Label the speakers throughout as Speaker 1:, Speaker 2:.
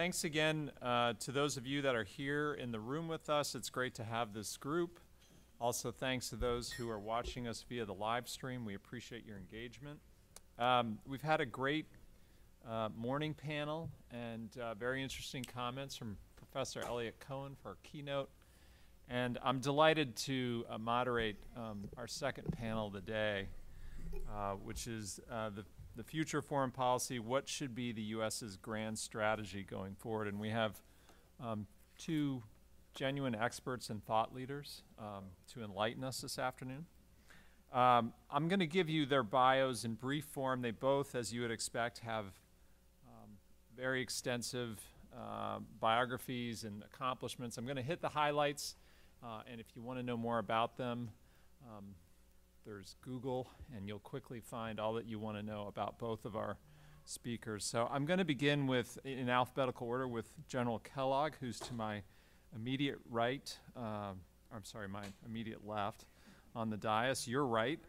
Speaker 1: thanks again to those of you that are here in the room with us. It's great to have this group. Also, thanks to those who are watching us via the live stream. We appreciate your engagement. We've had a great morning panel and very interesting comments from Professor Elliot Cohen for our keynote. And I'm delighted to moderate our second panel of the day, which is the future of foreign policy, what should be the U.S.'s grand strategy going forward. And we have two genuine experts and thought leaders to enlighten us this afternoon. I'm going to give you their bios in brief form. They both, as you would expect, have very extensive biographies and accomplishments. I'm going to hit the highlights, and if you want to know more about them, there's Google, and you'll quickly find all that you want to know about both of our speakers. So I'm going to begin with, in alphabetical order, with General Kellogg, who's to my immediate right, I'm sorry, my immediate left on the dais. Your right.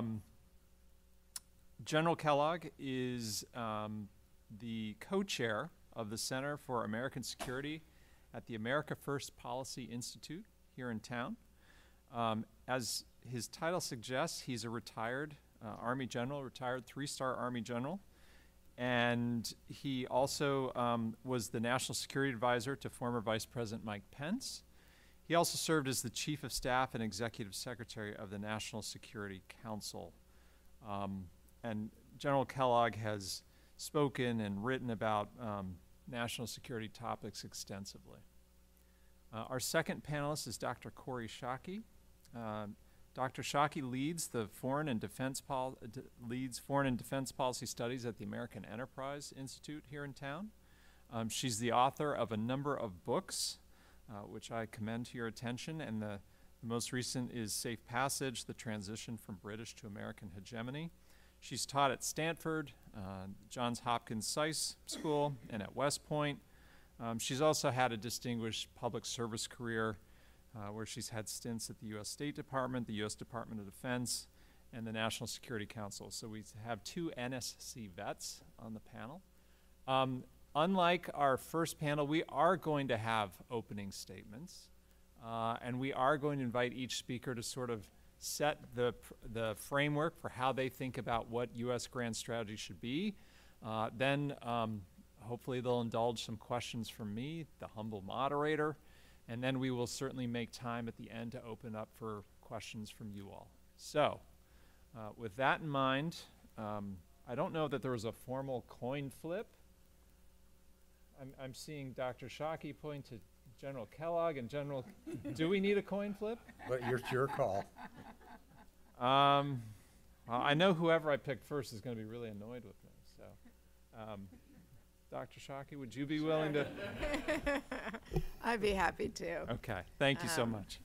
Speaker 1: General Kellogg is the co-chair of the Center for American Security at the America First Policy Institute here in town. As his title suggests, he's a retired Army general, retired three-star Army general. And he also was the National Security Advisor to former Vice President Mike Pence. He also served as the Chief of Staff and Executive Secretary of the National Security Council. And General Kellogg has spoken and written about national security topics extensively. Our second panelist is Dr. Kori Schake. Dr. Schake leads foreign and defense policy studies at the American Enterprise Institute here in town. She's the author of a number of books, which I commend to your attention, and the most recent is Safe Passage: The Transition from British to American Hegemony. She's taught at Stanford, Johns Hopkins SAIS School, and at West Point. She's also had a distinguished public service career where she's had stints at the U.S. State Department, the U.S. Department of Defense, and the National Security Council. So we have two NSC vets on the panel. Unlike our first panel, we are going to have opening statements, and we are going to invite each speaker to sort of set the framework for how they think about what U.S. grand strategy should be. Then hopefully they'll indulge some questions from me, the humble moderator, and then we will certainly make time at the end to open up for questions from you all. So with that in mind, I don't know that there was a formal coin flip. I'm seeing Dr. Schake point to General Kellogg and General, do we need a coin flip?
Speaker 2: But it's your call.
Speaker 1: Well, I know whoever I pick first is going to be really annoyed with me. So, Dr. Schake, would you be willing to?
Speaker 3: I'd be happy to.
Speaker 1: Okay, thank you so much.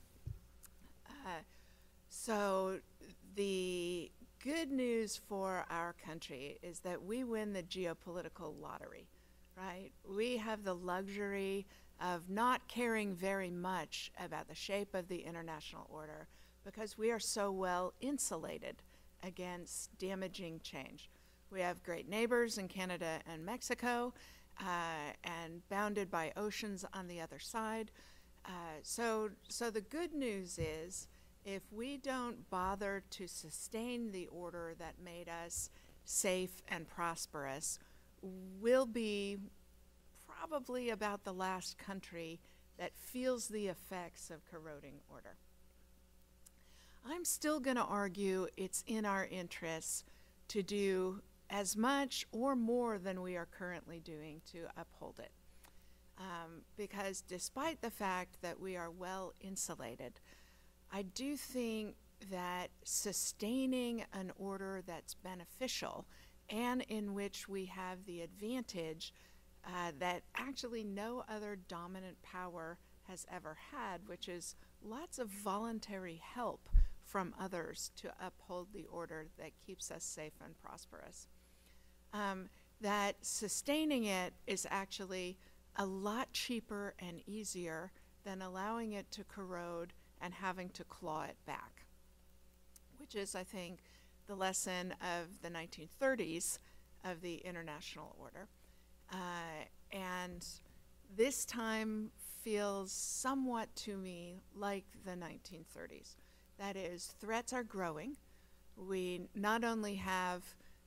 Speaker 3: So the good news for our country is that we win the geopolitical lottery, right? We have the luxury of not caring very much about the shape of the international order because we are so well insulated against damaging change. We have great neighbors in Canada and Mexico, and bounded by oceans on the other side. So the good news is, if we don't bother to sustain the order that made us safe and prosperous, we'll be probably about the last country that feels the effects of corroding order. I'm still going to argue it's in our interests to do as much or more than we are currently doing to uphold it. Because despite the fact that we are well insulated, I do think that sustaining an order that's beneficial and in which we have the advantage that actually no other dominant power has ever had, which is lots of voluntary help from others to uphold the order that keeps us safe and prosperous. That sustaining it is actually a lot cheaper and easier than allowing it to corrode and having to claw it back, which is, I think, the lesson of the 1930s of the international order. And this time feels somewhat to me like the 1930s. That is, threats are growing. We not only have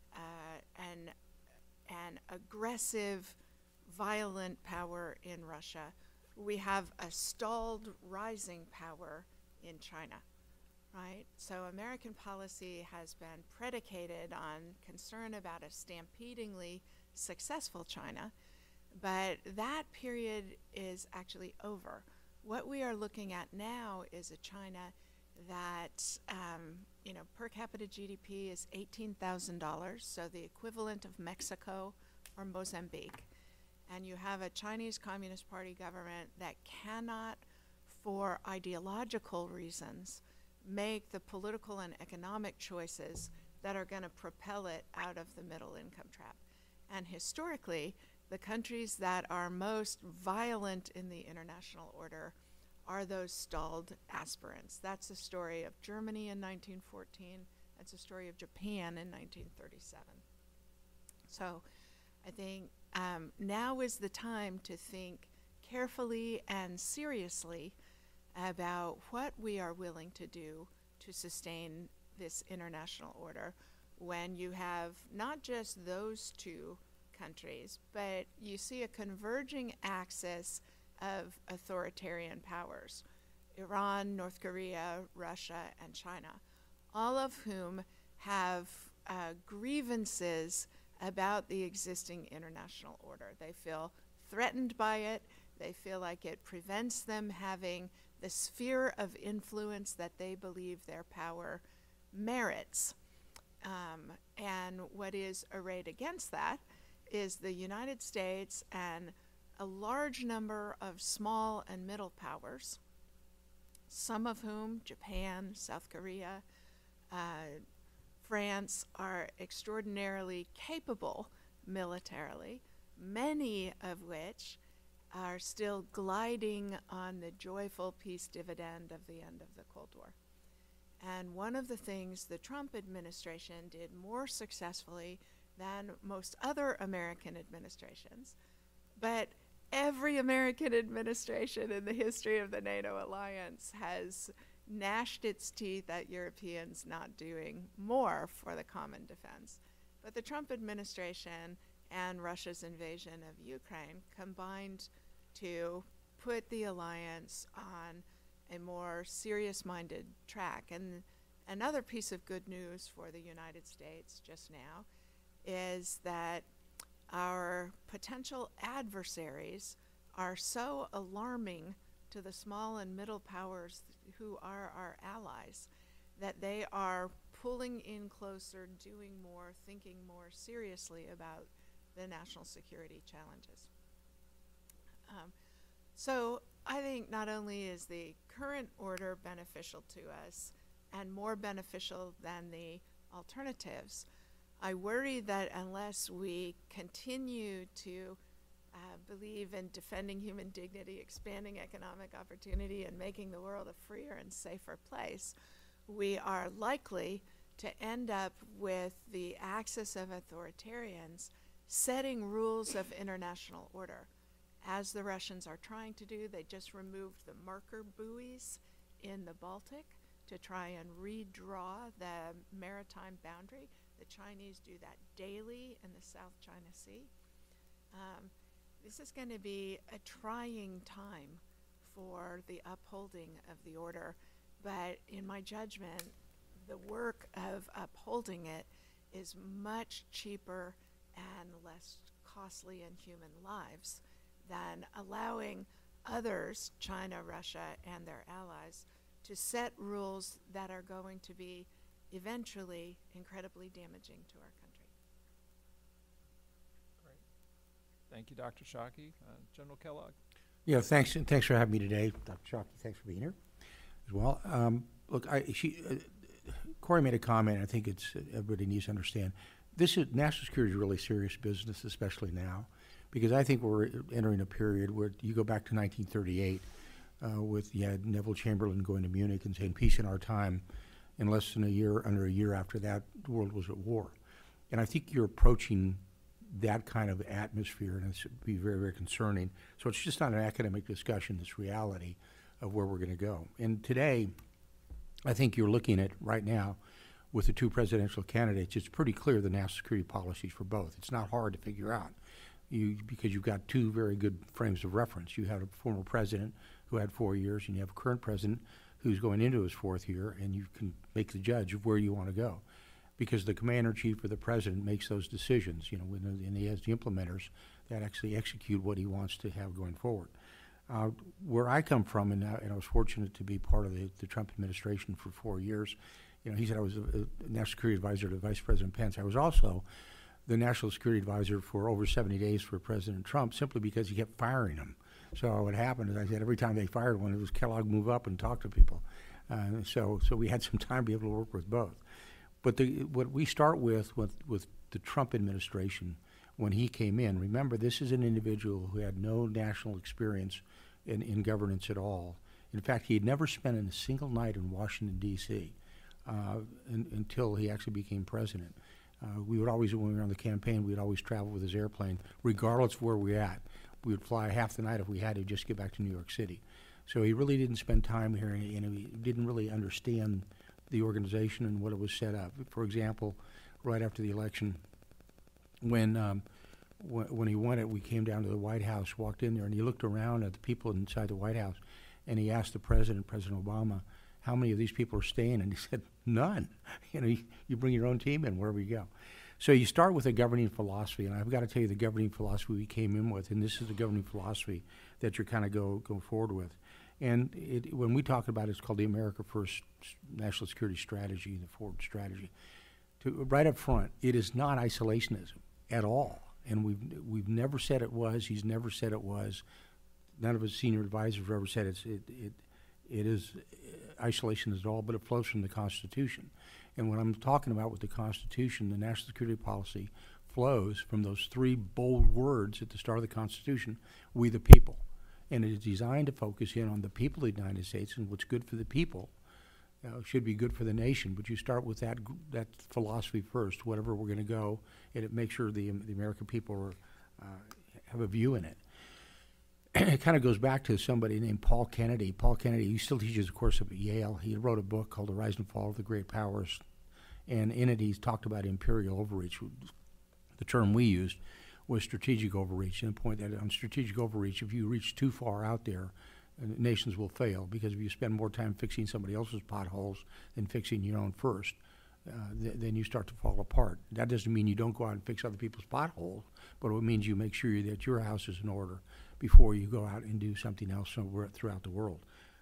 Speaker 3: an aggressive, violent power in Russia, we have a stalled, rising power in China, right? So American policy has been predicated on concern about a stampedingly successful China, but that period is actually over. What we are looking at now is a China that, per capita GDP is $18,000, so the equivalent of Mexico or Mozambique. And you have a Chinese Communist Party government that cannot, for ideological reasons, make the political and economic choices that are going to propel it out of the middle income trap. And historically, the countries that are most violent in the international order are those stalled aspirants. That's the story of Germany in 1914. That's the story of Japan in 1937. So I think now is the time to think carefully and seriously about what we are willing to do to sustain this international order when you have not just those two countries, but you see a converging axis of authoritarian powers, Iran, North Korea, Russia, and China, all of whom have grievances about the existing international order. They feel threatened by it. They feel like it prevents them having the sphere of influence that they believe their power merits. And what is arrayed against that is the United States and a large number of small and middle powers, some of whom, Japan, South Korea, France, are extraordinarily capable militarily, many of which are still gliding on the joyful peace dividend of the end of the Cold War. And one of the things the Trump administration did more successfully than most other American administrations, but every American administration in the history of the NATO alliance has gnashed its teeth at Europeans not doing more for the common defense. But the Trump administration and Russia's invasion of Ukraine combined to put the alliance on a more serious-minded track. And another piece of good news for the United States just now is that our potential adversaries are so alarming to the small and middle powers who are our allies that they are pulling in closer, doing more, thinking more seriously about the national security challenges. So I think not only is the current order beneficial to us and more beneficial than the alternatives, I worry that unless we continue to believe in defending human dignity, expanding economic opportunity, and making the world a freer and safer place, we are likely to end up with the axis of authoritarians setting rules of international order. As the Russians are trying to do, they just removed the marker buoys in the Baltic to try and redraw the maritime boundary. The Chinese do that daily in the South China Sea. This is going to be a trying time for the upholding of the order, but in my judgment, the work of upholding it is much cheaper and less costly in human lives than allowing others, China, Russia, and their allies, to set rules that are going to be eventually incredibly damaging to our country.
Speaker 1: Great. Thank you, Dr. Shockey. General Kellogg.
Speaker 2: Yeah, thanks for having me today, Dr. Shockey. Thanks for being here as well. Look, Corey made a comment. I think everybody needs to understand. National security is really serious business, especially now, because I think we're entering a period where you go back to 1938 with Neville Chamberlain going to Munich and saying peace in our time. In less than under a year after that, the world was at war. And I think you're approaching that kind of atmosphere, and it's be very, very concerning. So it's just not an academic discussion, it's reality of where we're going to go. And today, I think you're looking at right now with the two presidential candidates, it's pretty clear the national security policies for both. It's not hard to figure out because you've got two very good frames of reference. You have a former president who had 4 years, and you have a current president who's going into his fourth year, and you can make the judge of where you want to go. Because the commander-in-chief or the president makes those decisions, and he has the implementers that actually execute what he wants to have going forward. Where I come from, and I was fortunate to be part of the Trump administration for 4 years. He said I was a national security advisor to Vice President Pence. I was also the national security advisor for over 70 days for President Trump, simply because he kept firing him. So what happened is, I said, every time they fired one, it was Kellogg move up and talk to people. So we had some time to be able to work with both. But what we start with the Trump administration, when he came in, remember, this is an individual who had no national experience in governance at all. In fact, he had never spent a single night in Washington, D.C. Until he actually became president. We would always, when we were on the campaign, we'd always travel with his airplane, regardless of where we were at. We would fly half the night if we had to, just get back to New York City. So he really didn't spend time here, and he didn't really understand the organization and what it was set up. For example, right after the election, when he won it, we came down to the White House, walked in there, and he looked around at the people inside the White House, and he asked the president, President Obama, how many of these people are staying? And he said, none. You bring your own team in wherever you go. So you start with a governing philosophy, and I've got to tell you the governing philosophy we came in with, and this is the governing philosophy that you're kind of go forward with. And when we talk about it, it's called the America First National Security Strategy, the Forward Strategy. Right up front, it is not isolationism at all. And we've never said it was. He's never said it was. None of his senior advisors have ever said it is isolation at all, but it flows from the Constitution. And what I'm talking about with the Constitution, the national security policy, flows from those three bold words at the start of the Constitution, we the people. And it is designed to focus in on the people of the United States, and what's good for the people should be good for the nation. But you start with that philosophy first, whatever we're going to go, and it makes sure the American people have a view in it. It kind of goes back to somebody named Paul Kennedy. Paul Kennedy, he still teaches a course up at Yale. He wrote a book called The Rise and Fall of the Great Powers, and in it he's talked about imperial overreach. The term we used was strategic overreach, and the point that on strategic overreach, if you reach too far out there, nations will fail, because if you spend more time fixing somebody else's potholes than fixing your own first, then you start to fall apart. That doesn't mean you don't go out and fix other people's potholes, but it means you make sure that your house is in order before you go out and do something else throughout the world.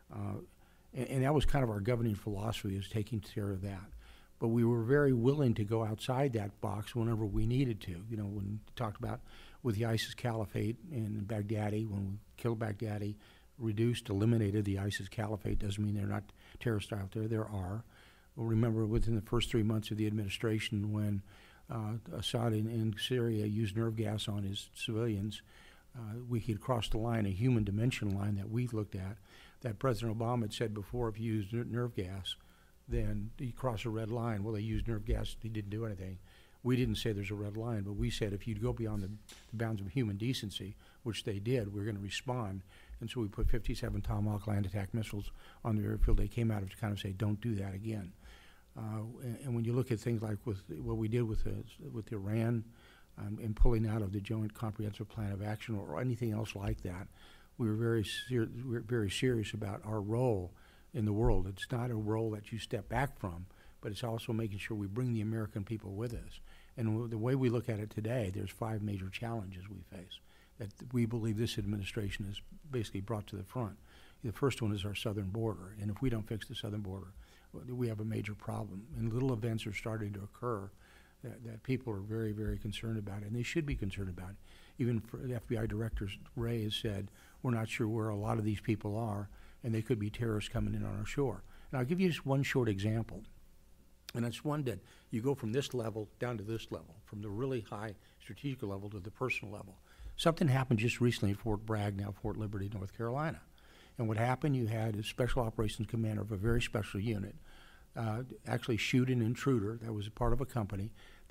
Speaker 2: And that was kind of our governing philosophy, is taking care of that. But we were very willing to go outside that box whenever we needed to. When we talked about with the ISIS caliphate in Baghdadi, when we killed Baghdadi, eliminated the ISIS caliphate, doesn't mean they're not terrorists out there. There are. Well, remember, within the first 3 months of the administration, when Assad in Syria used nerve gas on his civilians, we had crossed the line, a human dimension line that we looked at, that President Obama had said before, if you use nerve gas, then you cross a red line. Well, they used nerve gas, they didn't do anything. We didn't say there's a red line, but we said if you go beyond the bounds of human decency, which they did, we're going to respond. And so we put 57 Tomahawk land attack missiles on the airfield. They came out to kind of say, don't do that again. And when you look at things like with what we did with Iran and pulling out of the Joint Comprehensive Plan of Action or anything else like that, we were very serious about our role in the world. It's not a role that you step back from, but it's also making sure we bring the American people with us. And the way we look at it today, there's 5 major challenges we face that we believe this administration has basically brought to the front. The first one is our southern border, and if we don't fix the southern border, we have a major problem. And little events are starting to occur that people are very, very concerned about, and they should be concerned about it. Even for the FBI Director Wray has said, we're not sure where a lot of these people are, and they could be terrorists coming in on our shore. And I'll give you just one short example, and it's one that you go from this level down to this level, from the really high strategic level to the personal level. Something happened just recently at Fort Bragg, now Fort Liberty, North Carolina. And what happened, you had a special operations commander of a very special unit actually shoot an intruder that was a part of a company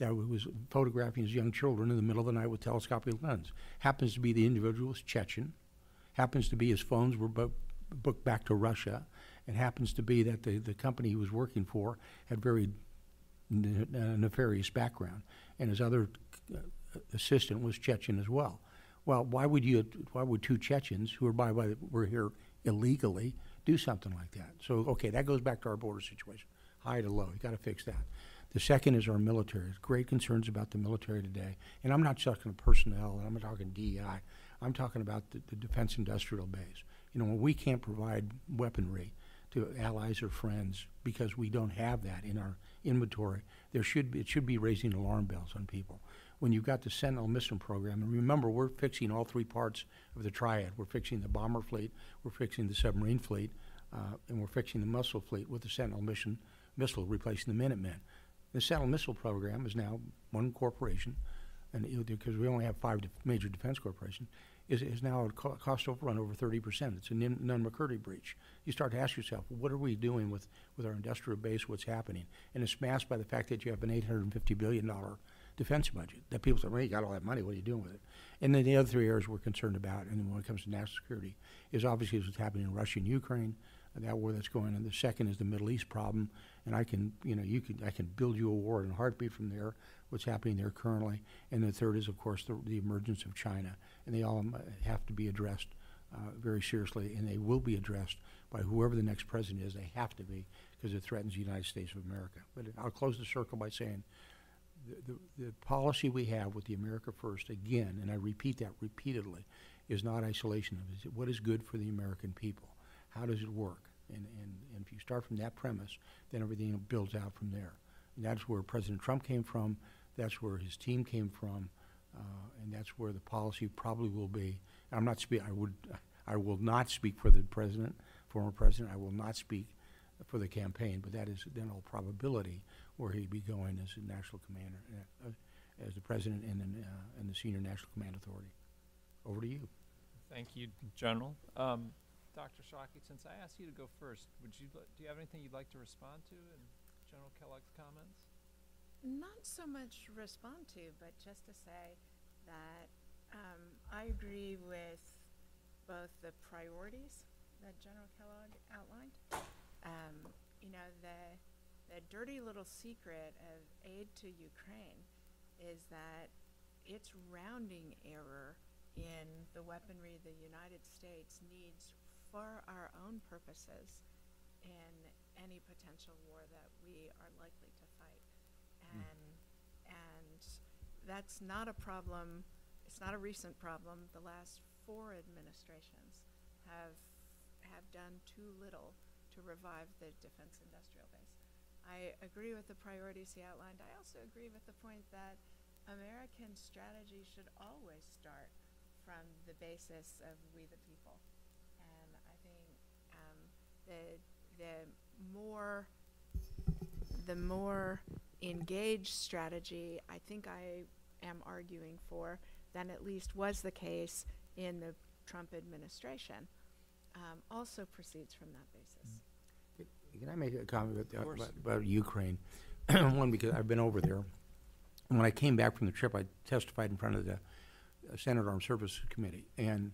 Speaker 2: that was photographing his young children in the middle of the night with telescopic lens. Happens to be the individual was Chechen, happens to be his phones were booked back to Russia, and happens to be that the company he was working for had very nefarious background, and his other assistant was Chechen as well. Well, why would two Chechens who were here illegally do something like that? So, okay, that goes back to our border situation, high to low. You got to fix that. The second is our military. There's great concerns about the military today, and I'm not talking personnel, and I'm not talking DEI. I'm talking about the defense industrial base. You know, when we can't provide weaponry to allies or friends because we don't have that in our inventory, it should be raising alarm bells on people. When you've got the Sentinel missile program, and remember, we're fixing all three parts of the triad. We're fixing the bomber fleet, we're fixing the submarine fleet, and we're fixing the missile fleet with the Sentinel missile replacing the Minutemen. The Sentinel missile program is now one corporation, and because we only have five major defense corporations, is now a cost overrun over 30%. It's a Nunn-McCurdy breach. You start to ask yourself, what are we doing with our industrial base? What's happening? And it's masked by the fact that you have an $850 billion defense budget. That people say, well, you got all that money. What are you doing with it? And then the other three areas we're concerned about, and then when it comes to national security, is obviously what's happening in Russia and Ukraine, that war that's going on. The second is the Middle East problem, and I can build you a war in a heartbeat from there, what's happening there currently. And the third is, of course, the emergence of China, and they all have to be addressed very seriously, and they will be addressed by whoever the next president is. They have to be, because it threatens the United States of America. But I'll close the circle by saying the policy we have with the America First, again, and I repeat that repeatedly, is not isolation of it. What is good for the American people? How does it work? And if you start from that premise, then everything builds out from there. And that's where President Trump came from. That's where his team came from. And that's where the policy probably will be. I'm not I will not speak for the president, former president. I will not speak for the campaign, but that is in all probability where he'd be going as a national commander, as the president and the senior national command authority. Over to you.
Speaker 1: Thank you, General. Dr. Shockey, since I asked you to go first, do you have anything you'd like to respond to in General Kellogg's comments?
Speaker 3: Not so much respond to, but just to say that I agree with both the priorities that General Kellogg outlined. You know, the dirty little secret of aid to Ukraine is that its rounding error in the weaponry the United States needs for our own purposes in any potential war that we are likely to fight. And that's not a problem. It's not a recent problem. The last 4 administrations have done too little to revive the defense industrial base. I agree with the priorities he outlined. I also agree with the point that American strategy should always start from the basis of we the people. And I think the more engaged strategy I think I am arguing for than at least was the case in the Trump administration, also proceeds from that basis.
Speaker 2: Can I make a comment about Ukraine? One, because I've been over there. And when I came back from the trip, I testified in front of the Senate Armed Services Committee. And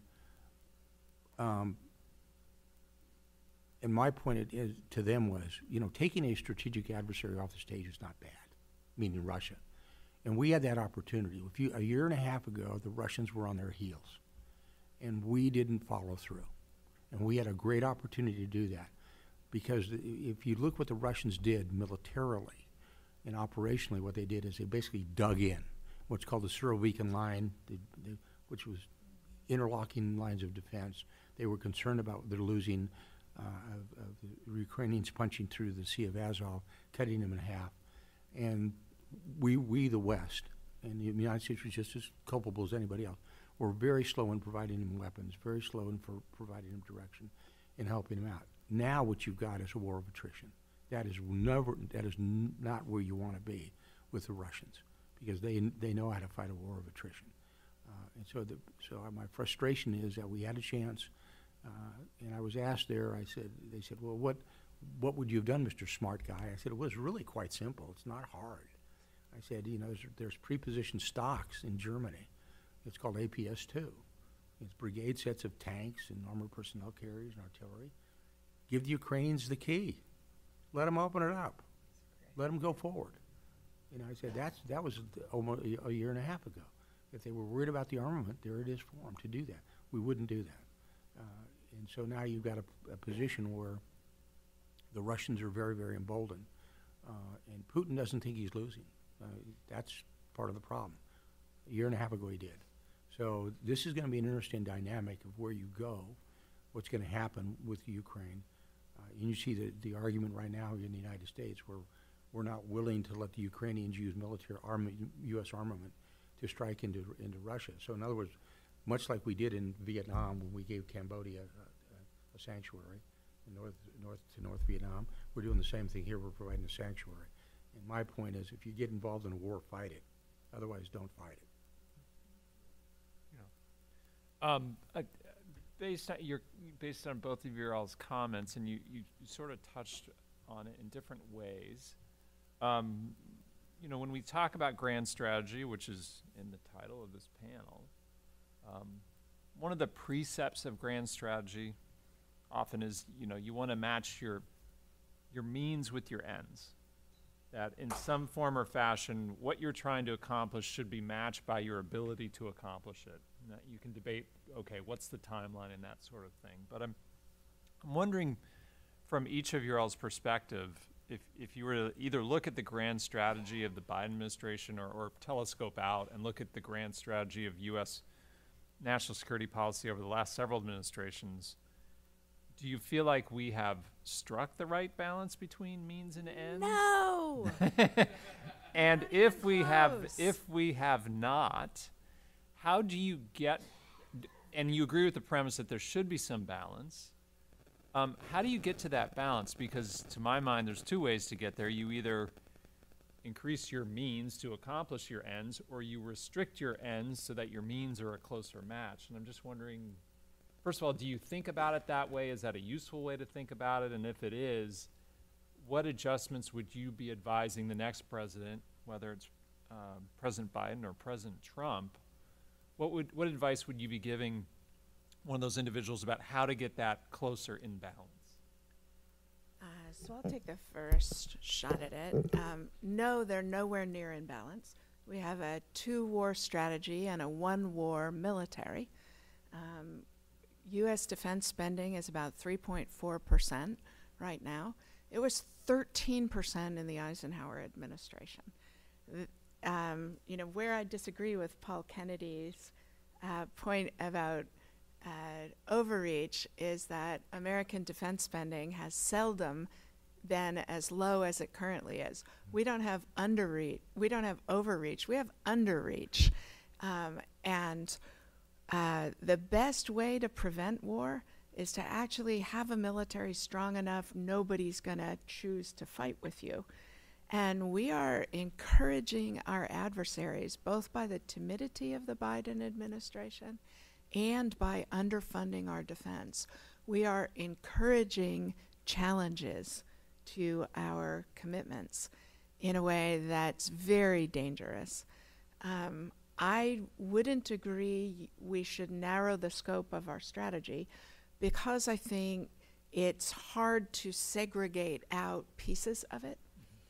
Speaker 2: my point to them was, you know, taking a strategic adversary off the stage is not bad, meaning Russia. And we had that opportunity. A year and a half ago, the Russians were on their heels, and we didn't follow through. And we had a great opportunity to do that, because if you look what the Russians did militarily and operationally, what they did is they basically dug in, what's called the Surovikin line, which was interlocking lines of defense. They were concerned about their losing of the Ukrainians punching through the Sea of Azov, cutting them in half. And we the West, and the United States was just as culpable as anybody else, were very slow in providing them weapons, very slow in providing them direction and helping them out. Now what you've got is a war of attrition. That is not where you want to be with the Russians, because they know how to fight a war of attrition. And so my frustration is that we had a chance, and I was asked there. They said, well, what would you have done, Mr. Smart Guy? I said, it was really quite simple. It's not hard. I said, there's pre-positioned stocks in Germany. It's called APS-2. It's brigade sets of tanks and armored personnel carriers and artillery. Give the Ukrainians the key. Let them open it up. Let them go forward. I said that was almost a year and a half ago. If they were worried about the armament, there it is for them to do that. We wouldn't do that. And so now you've got a position where the Russians are very, very emboldened. And Putin doesn't think he's losing. That's part of the problem. A year and a half ago he did. So this is going to be an interesting dynamic of where you go, what's going to happen with Ukraine. And you see the argument right now in the United States where we're not willing to let the Ukrainians use military U.S. armament to strike into Russia. So in other words, much like we did in Vietnam when we gave Cambodia a sanctuary in North Vietnam, we're doing the same thing here. We're providing a sanctuary. And my point is, if you get involved in a war, fight it. Otherwise, don't fight it.
Speaker 1: Based on both of your all's comments, and you sort of touched on it in different ways. When we talk about grand strategy, which is in the title of this panel, one of the precepts of grand strategy often is, you want to match your means with your ends. That in some form or fashion, what you're trying to accomplish should be matched by your ability to accomplish it. And that you can debate, okay, what's the timeline and that sort of thing. But I'm wondering, from each of your all's perspective, if you were to either look at the grand strategy of the Biden administration or telescope out and look at the grand strategy of U.S. national security policy over the last several administrations, do you feel like we have struck the right balance between means and ends?
Speaker 3: No.
Speaker 1: And if we have not, how do you get, and you agree with the premise that there should be some balance, how do you get to that balance? Because to my mind, there's two ways to get there. You either increase your means to accomplish your ends, or you restrict your ends so that your means are a closer match. And I'm just wondering, first of all, do you think about it that way? Is that a useful way to think about it? And if it is, what adjustments would you be advising the next president, whether it's President Biden or President Trump? What advice would you be giving one of those individuals about how to get that closer in balance?
Speaker 3: So I'll take the first shot at it. No, they're nowhere near in balance. We have a 2-war strategy and a 1-war military. U.S. defense spending is about 3.4% right now. It was 13% in the Eisenhower administration. Where I disagree with Paul Kennedy's point about overreach is that American defense spending has seldom been as low as it currently is. We don't have underreach. We don't have overreach. We have underreach. And the best way to prevent war is to actually have a military strong enough nobody's going to choose to fight with you. And we are encouraging our adversaries, both by the timidity of the Biden administration and by underfunding our defense. We are encouraging challenges to our commitments in a way that's very dangerous. I wouldn't agree we should narrow the scope of our strategy because I think it's hard to segregate out pieces of it.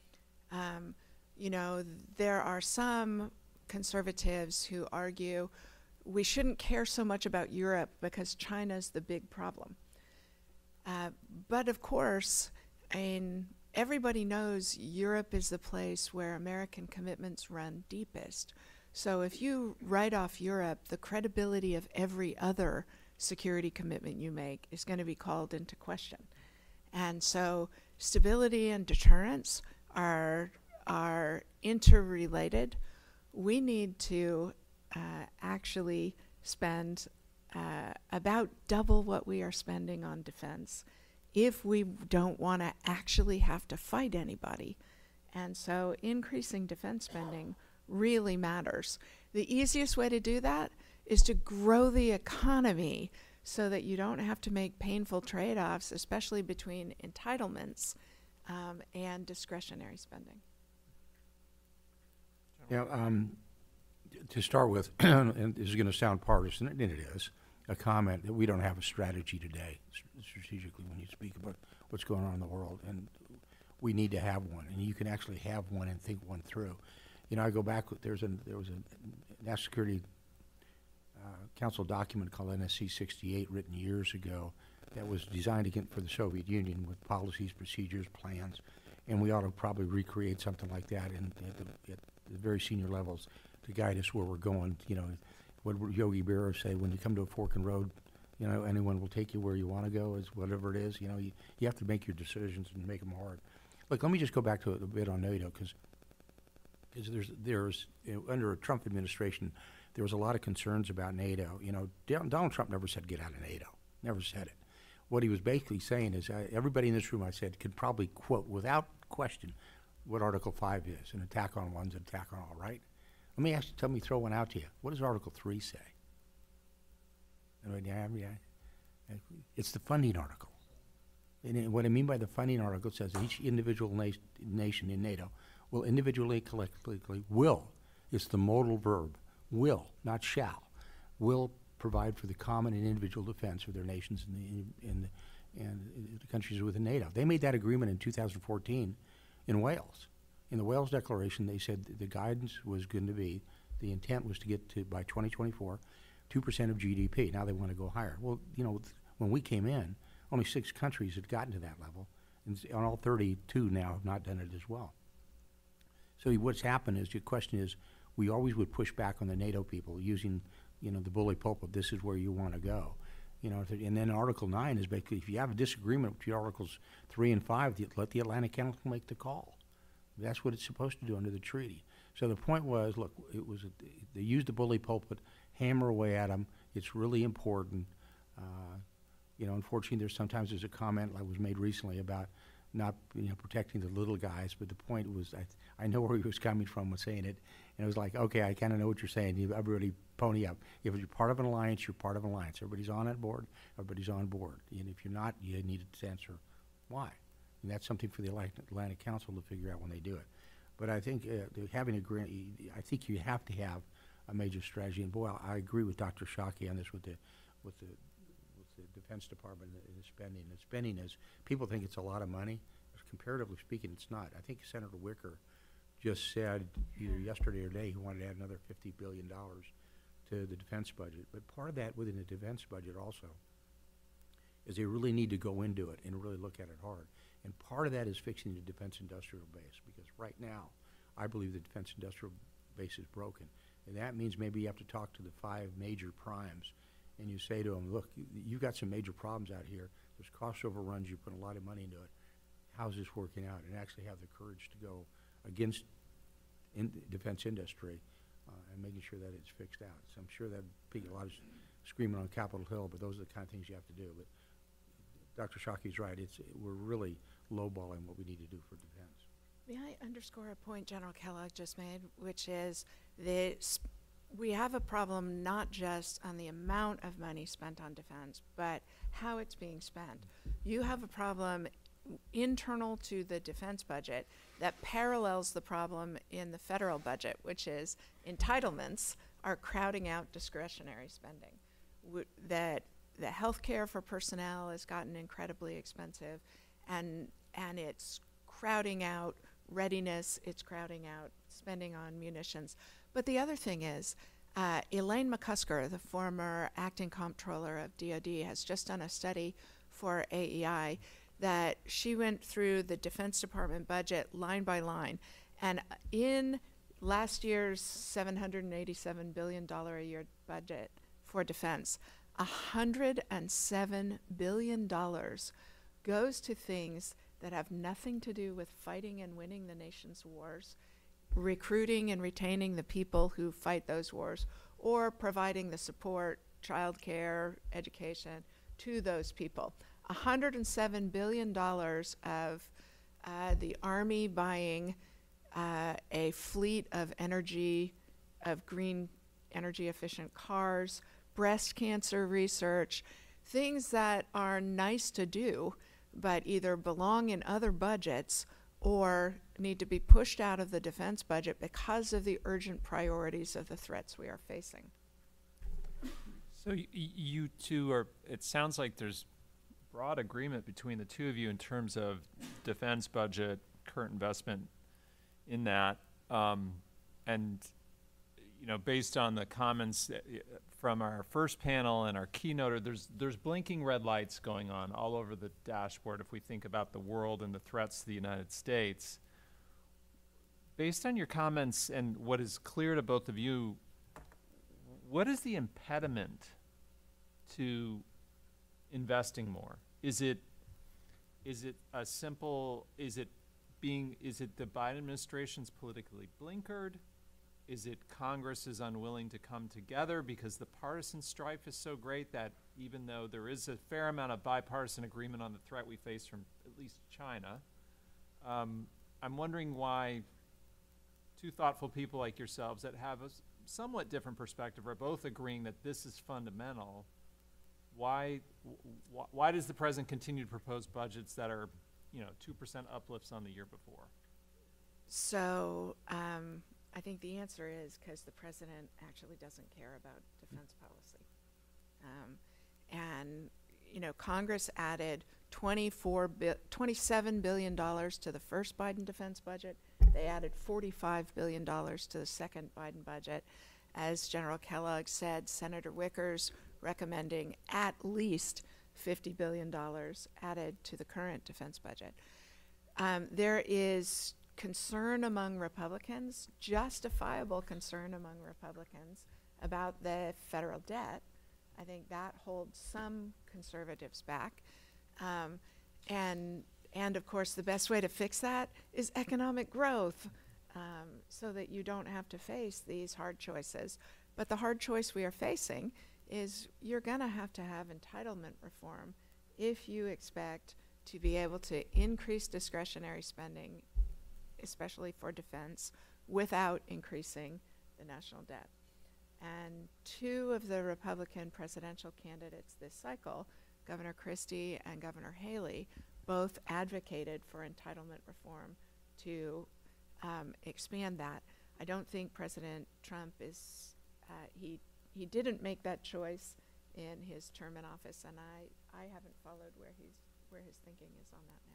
Speaker 3: There are some conservatives who argue we shouldn't care so much about Europe because China's the big problem. But of course, everybody knows Europe is the place where American commitments run deepest. So if you write off Europe, the credibility of every other security commitment you make is going to be called into question. And so stability and deterrence are interrelated. We need to actually spend about double what we are spending on defense if we don't want to actually have to fight anybody. And so increasing defense spending really matters. The easiest way to do that is to grow the economy so that you don't have to make painful trade-offs, especially between entitlements and discretionary spending.
Speaker 2: Yeah, to start with, and this is going to sound partisan, and it is, a comment that we don't have a strategy today, strategically, when you speak about what's going on in the world, and we need to have one, and you can actually have one and think one through. You know, I go back, there was a National Security Council document called NSC 68 written years ago that was designed again for the Soviet Union with policies, procedures, plans, and we ought to probably recreate something like that at the very senior levels to guide us where we're going. You know, what would Yogi Berra say, when you come to a fork in the road, you know, anyone will take you where you want to go, is whatever it is. You know, you have to make your decisions and make them hard. Look, let me just go back to a bit on NATO, because there's you know, under a Trump administration, there was a lot of concerns about NATO. You know, Donald Trump never said get out of NATO, never said it. What he was basically saying is, everybody in this room, I said, could probably quote without question what Article 5 is: an attack on one's an attack on all, right? Let me ask you, throw one out to you. What does Article 3 say? It's the funding article. And what I mean by the funding article, it says each individual nation in NATO will individually, collectively, will, it's the modal verb, will, not shall, will provide for the common and individual defense of their nations and the countries within NATO. They made that agreement in 2014 in Wales. In the Wales Declaration, they said the guidance was going to be, the intent was to get to, by 2024, 2% of GDP. Now they want to go higher. Well, you know, when we came in, only 6 countries had gotten to that level, and all 32 now have not done it as well. So what's happened is, your question is, we always would push back on the NATO people using, you know, the bully pulpit, this is where you want to go. You know, and then Article 9 is basically, if you have a disagreement between Articles 3 and 5, let the Atlantic Council make the call. That's what it's supposed to do under the treaty. So the point was, look, they used the bully pulpit, hammer away at them. It's really important. You know, unfortunately, there's a comment that was made recently about not, you know, protecting the little guys. But the point was, I know where he was coming from with saying it, and it was like, okay, I kind of know what you're saying. Everybody pony up. If you're part of an alliance, you're part of an alliance. Everybody's on that board. Everybody's on board. And if you're not, you need to answer why. And that's something for the Atlantic Council to figure out when they do it. But I think I think you have to have a major strategy. And boy, I agree with Dr. Shockey on this with the Defense Department and the spending. The spending is, people think it's a lot of money. Comparatively speaking, it's not. I think Senator Wicker just said either yesterday or today he wanted to add another $50 billion to the defense budget. But part of that within the defense budget also is they really need to go into it and really look at it hard. And part of that is fixing the defense industrial base, because right now I believe the defense industrial base is broken. And that means maybe you have to talk to the 5 major primes and you say to them, look, you've got some major problems out here. There's cost overruns. You put a lot of money into it. How's this working out? And actually have the courage to go against defense industry and making sure that it's fixed out. So I'm sure that'd be a lot of screaming on Capitol Hill, but those are the kind of things you have to do. But Dr. Shockey's right. We're really lowballing what we need to do for defense.
Speaker 3: May I underscore a point General Kellogg just made, which is that we have a problem not just on the amount of money spent on defense, but how it's being spent. You have a problem internal to the defense budget that parallels the problem in the federal budget, which is entitlements are crowding out discretionary spending. That the health care for personnel has gotten incredibly expensive, and it's crowding out readiness, it's crowding out spending on munitions. But the other thing is, Elaine McCusker, the former acting comptroller of DoD, has just done a study for AEI that she went through the Defense Department budget line by line. And in last year's $787 billion a year budget for defense, $107 billion goes to things that have nothing to do with fighting and winning the nation's wars, recruiting and retaining the people who fight those wars, or providing the support, childcare, education to those people. $107 billion of the Army buying a fleet of green energy efficient cars, breast cancer research, things that are nice to do, but either belong in other budgets or need to be pushed out of the defense budget because of the urgent priorities of the threats we are facing.
Speaker 1: So you two are, it sounds like there's broad agreement between the two of you in terms of defense budget, current investment in that. And, you know, based on the comments from our first panel and our keynoter, there's blinking red lights going on all over the dashboard if we think about the world and the threats to the United States. Based on your comments and what is clear to both of you, what is the impediment to investing more? Is it a simple, is it the Biden administration's politically blinkered? Is it Congress is unwilling to come together because the partisan strife is so great that even though there is a fair amount of bipartisan agreement on the threat we face from at least China, I'm wondering why two thoughtful people like yourselves that have a somewhat different perspective are both agreeing that this is fundamental. Why does the president continue to propose budgets that are, 2% uplifts on the year before?
Speaker 3: So I think the answer is because the president actually doesn't care about defense policy. Congress added $27 billion to the first Biden defense budget. They added $45 billion to the second Biden budget. As General Kellogg said, Senator Wicker's recommending at least $50 billion added to the current defense budget. There is concern among Republicans, justifiable concern among Republicans, about the federal debt. I think that holds some conservatives back. And of course, the best way to fix that is economic growth, so that you don't have to face these hard choices. But the hard choice we are facing is you're going to have entitlement reform if you expect to be able to increase discretionary spending, especially for defense, without increasing the national debt. And two of the Republican presidential candidates this cycle, Governor Christie and Governor Haley, both advocated for entitlement reform to expand that. I don't think President Trump is, he didn't make that choice in his term in office, and I haven't followed where his thinking is on that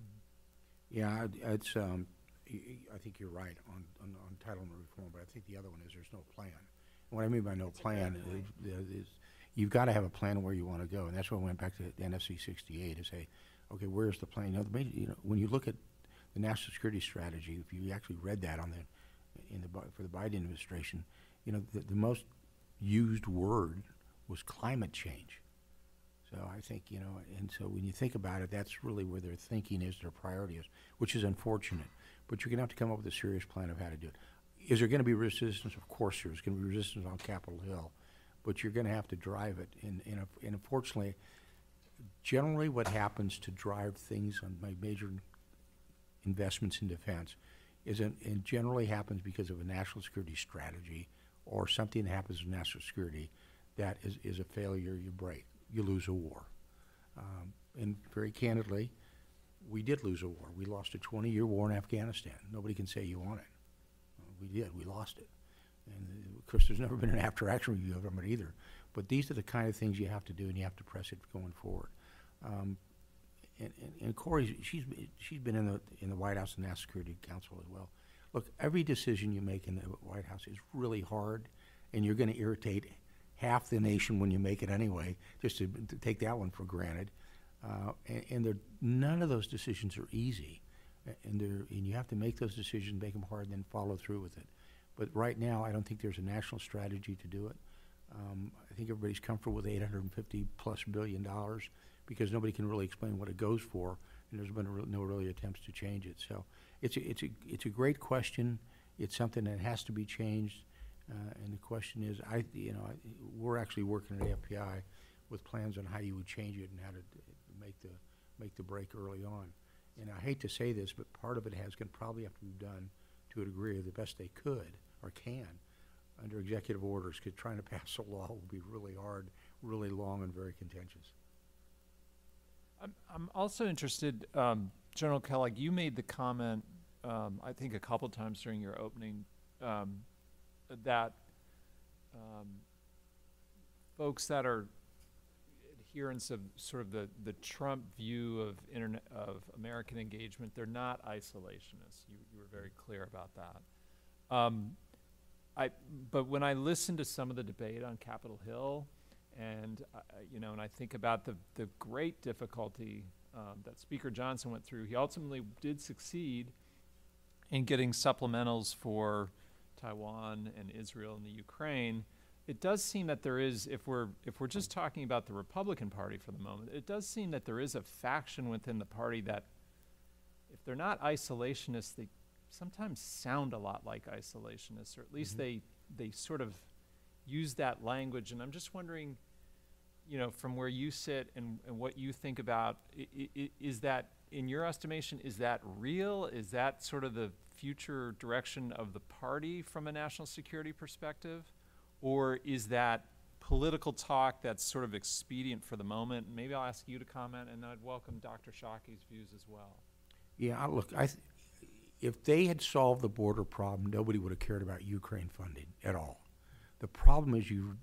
Speaker 3: now.
Speaker 2: Yeah, it's, I think you're right on entitlement reform, but I think the other one is there's no plan. And what I mean by no plan is you've got to have a plan where you want to go, and that's why I went back to the NFC 68 to say, okay, where's the plan? When you look at the national security strategy, if you actually read that for the Biden administration, the most used word was climate change. So I think, and so when you think about it, that's really where their thinking is, their priority is, which is unfortunate. But you're going to have to come up with a serious plan of how to do it. Is there going to be resistance? Of course there's going to be resistance on Capitol Hill, but you're going to have to drive it. And unfortunately, generally what happens to drive things on my major investments in defense and generally happens because of a national security strategy or something that happens in national security that is a failure. You break. You lose a war. And very candidly, we did lose a war. We lost a 20-year war in Afghanistan. Nobody can say you won it. We did. We lost it. And of course, there's never been an after-action review of it either. But these are the kind of things you have to do, and you have to press it going forward. And Corey, she's been in the White House and National Security Council as well. Look, every decision you make in the White House is really hard, and you're going to irritate half the nation when you make it anyway, just to take that one for granted. And none of those decisions are easy, and you have to make those decisions, make them hard, and then follow through with it. But right now, I don't think there's a national strategy to do it. I think everybody's comfortable with $850+ billion because nobody can really explain what it goes for, and there's been no really attempts to change it. So it's a great question. It's something that has to be changed. And the question is, we're actually working at AFPI with plans on how you would change it and how to make the break early on. And I hate to say this, but part of it probably have to be done to a degree of the best they could or can under executive orders, because trying to pass a law will be really hard, really long, and very contentious.
Speaker 1: I'm also interested, General Kellogg, you made the comment, I think a couple times during your opening, that folks that are adherents of sort of the Trump view of American engagement, they're not isolationists. You were very clear about that. But when I listen to some of the debate on Capitol Hill, and and I think about the great difficulty that Speaker Johnson went through, he ultimately did succeed in getting supplementals for Taiwan and Israel and the Ukraine. It does seem that there is, if we're just talking about the Republican Party for the moment, it does seem that there is a faction within the party that, if they're not isolationists, they sometimes sound a lot like isolationists, or at least they sort of use that language. And I'm just wondering, from where you sit and what you think about, is that, in your estimation, is that real? Is that sort of the future direction of the party from a national security perspective? Or is that political talk that's sort of expedient for the moment? Maybe I'll ask you to comment, and I'd welcome Dr. Shockey's views as well.
Speaker 2: Yeah, look, if they had solved the border problem, nobody would have cared about Ukraine funding at all. The problem is you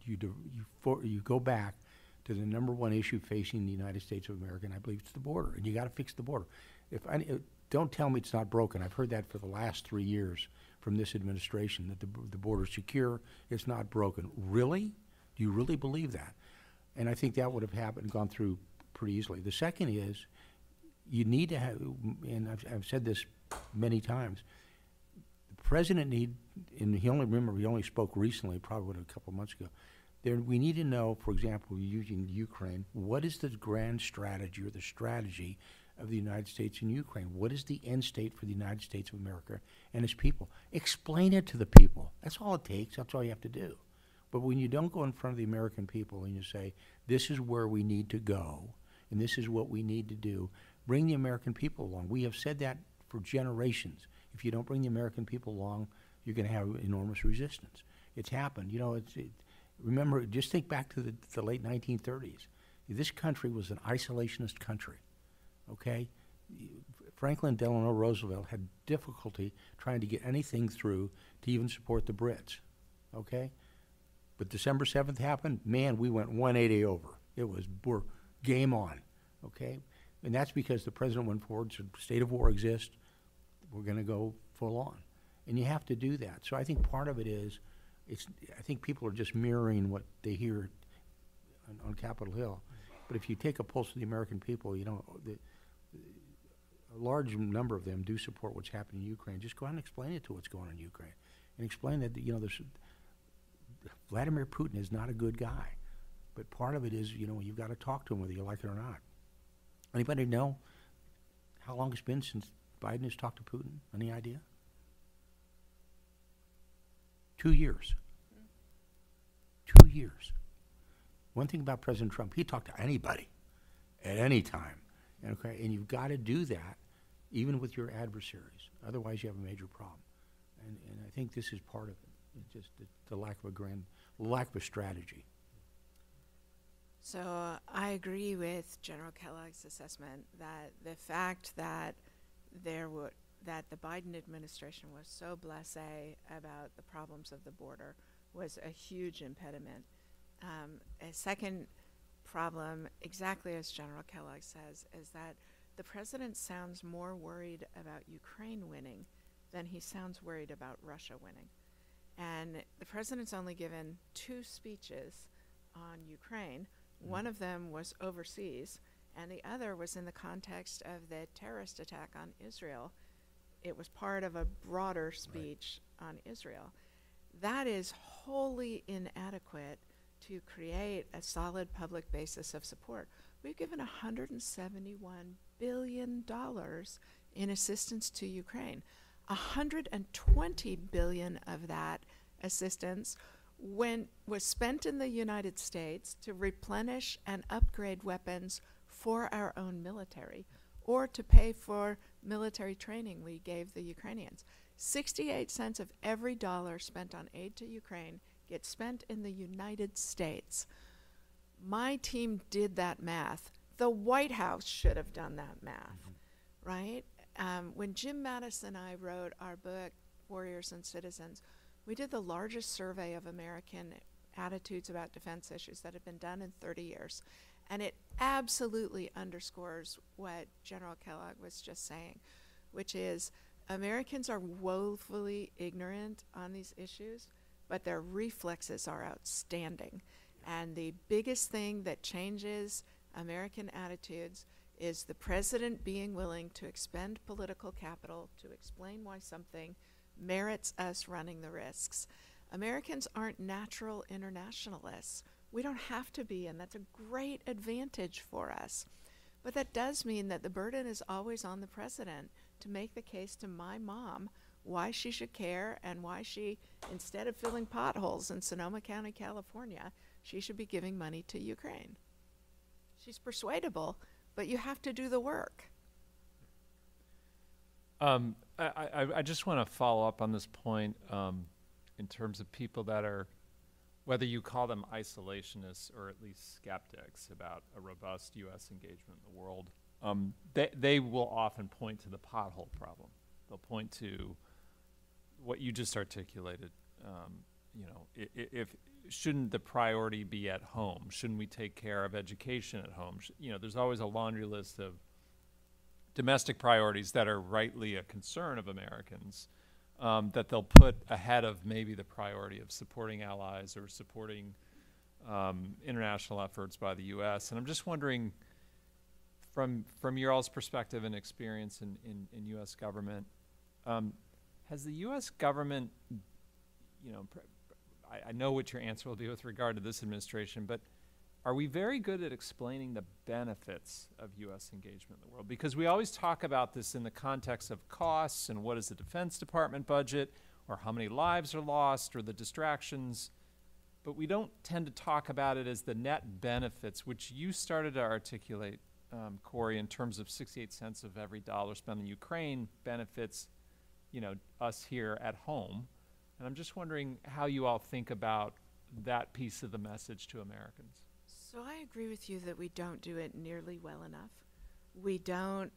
Speaker 2: go back to the number one issue facing the United States of America, and I believe it's the border, and you got to fix the border. Don't tell me it's not broken. I've heard that for the last 3 years from this administration, that the border's secure, it's not broken. Really? Do you really believe that? And I think that would have gone through pretty easily. The second is, you need to have, and I've said this many times, the president and he only spoke recently, probably a couple of months ago. We need to know, for example, using Ukraine, what is the grand strategy or the strategy of the United States and Ukraine? What is the end state for the United States of America and its people? Explain it to the people. That's all it takes. That's all you have to do. But when you don't go in front of the American people and you say, this is where we need to go, and this is what we need to do, bring the American people along. We have said that for generations. If you don't bring the American people along, you're going to have enormous resistance. It's happened. Remember, just think back to the late 1930s. This country was an isolationist country. Okay? Franklin Delano Roosevelt had difficulty trying to get anything through to even support the Brits. Okay? But December 7th happened, man, we went 180 over. We're game on. Okay? And that's because the president went forward, said, state of war exists, we're going to go full on. And you have to do that. So I think part of it is, I think people are just mirroring what they hear on Capitol Hill. But if you take a pulse of the American people, a large number of them do support what's happening in Ukraine. Just go out and explain it to what's going on in Ukraine, and explain that Vladimir Putin is not a good guy. But part of it is, you've got to talk to him whether you like it or not. Anybody know how long it's been since Biden has talked to Putin? Any idea? 2 years. 2 years. One thing about President Trump, he talked to anybody at any time. Okay, and you've got to do that even with your adversaries. Otherwise, you have a major problem. And I think this is part of it. It's just the lack of a strategy.
Speaker 3: So I agree with General Kellogg's assessment that the fact that that the Biden administration was so blasé about the problems of the border was a huge impediment. A second problem, exactly as General Kellogg says, is that the president sounds more worried about Ukraine winning than he sounds worried about Russia winning. And the president's only given 2 speeches on Ukraine. One of them was overseas, and the other was in the context of the terrorist attack on Israel. It was part of a broader speech on Israel. That is wholly inadequate to create a solid public basis of support. We've given $171 billion in assistance to Ukraine. $120 billion of that assistance was spent in the United States to replenish and upgrade weapons for our own military, or to pay for military training we gave the Ukrainians. 68 cents of every dollar spent on aid to Ukraine gets spent in the United States. My team did that math. The White House should have done that math, right? When Jim Mattis and I wrote our book, Warriors and Citizens, we did the largest survey of American attitudes about defense issues that had been done in 30 years. And it absolutely underscores what General Kellogg was just saying, which is Americans are woefully ignorant on these issues, but their reflexes are outstanding. And the biggest thing that changes American attitudes is the president being willing to expend political capital to explain why something merits us running the risks. Americans aren't natural internationalists. We don't have to be, and that's a great advantage for us. But that does mean that the burden is always on the president to make the case to my mom why she should care and why she, instead of filling potholes in Sonoma County, California, she should be giving money to Ukraine. She's persuadable, but you have to do the work.
Speaker 1: I just want to follow up on this point in terms of people that are, whether you call them isolationists or at least skeptics about a robust U.S. engagement in the world, they will often point to the pothole problem. They'll point to what you just articulated. If shouldn't the priority be at home? Shouldn't we take care of education at home? There's always a laundry list of domestic priorities that are rightly a concern of Americans that they'll put ahead of maybe the priority of supporting allies or supporting international efforts by the U.S. And I'm just wondering, from your all's perspective and experience in U.S. government, has the U.S. government, I know what your answer will be with regard to this administration, but are we very good at explaining the benefits of U.S. engagement in the world? Because we always talk about this in the context of costs and what is the Defense Department budget or how many lives are lost or the distractions, but we don't tend to talk about it as the net benefits, which you started to articulate, Corey, in terms of 68 cents of every dollar spent in Ukraine benefits, us here at home. And I'm just wondering how you all think about that piece of the message to Americans.
Speaker 3: So I agree with you that we don't do it nearly well enough. We don't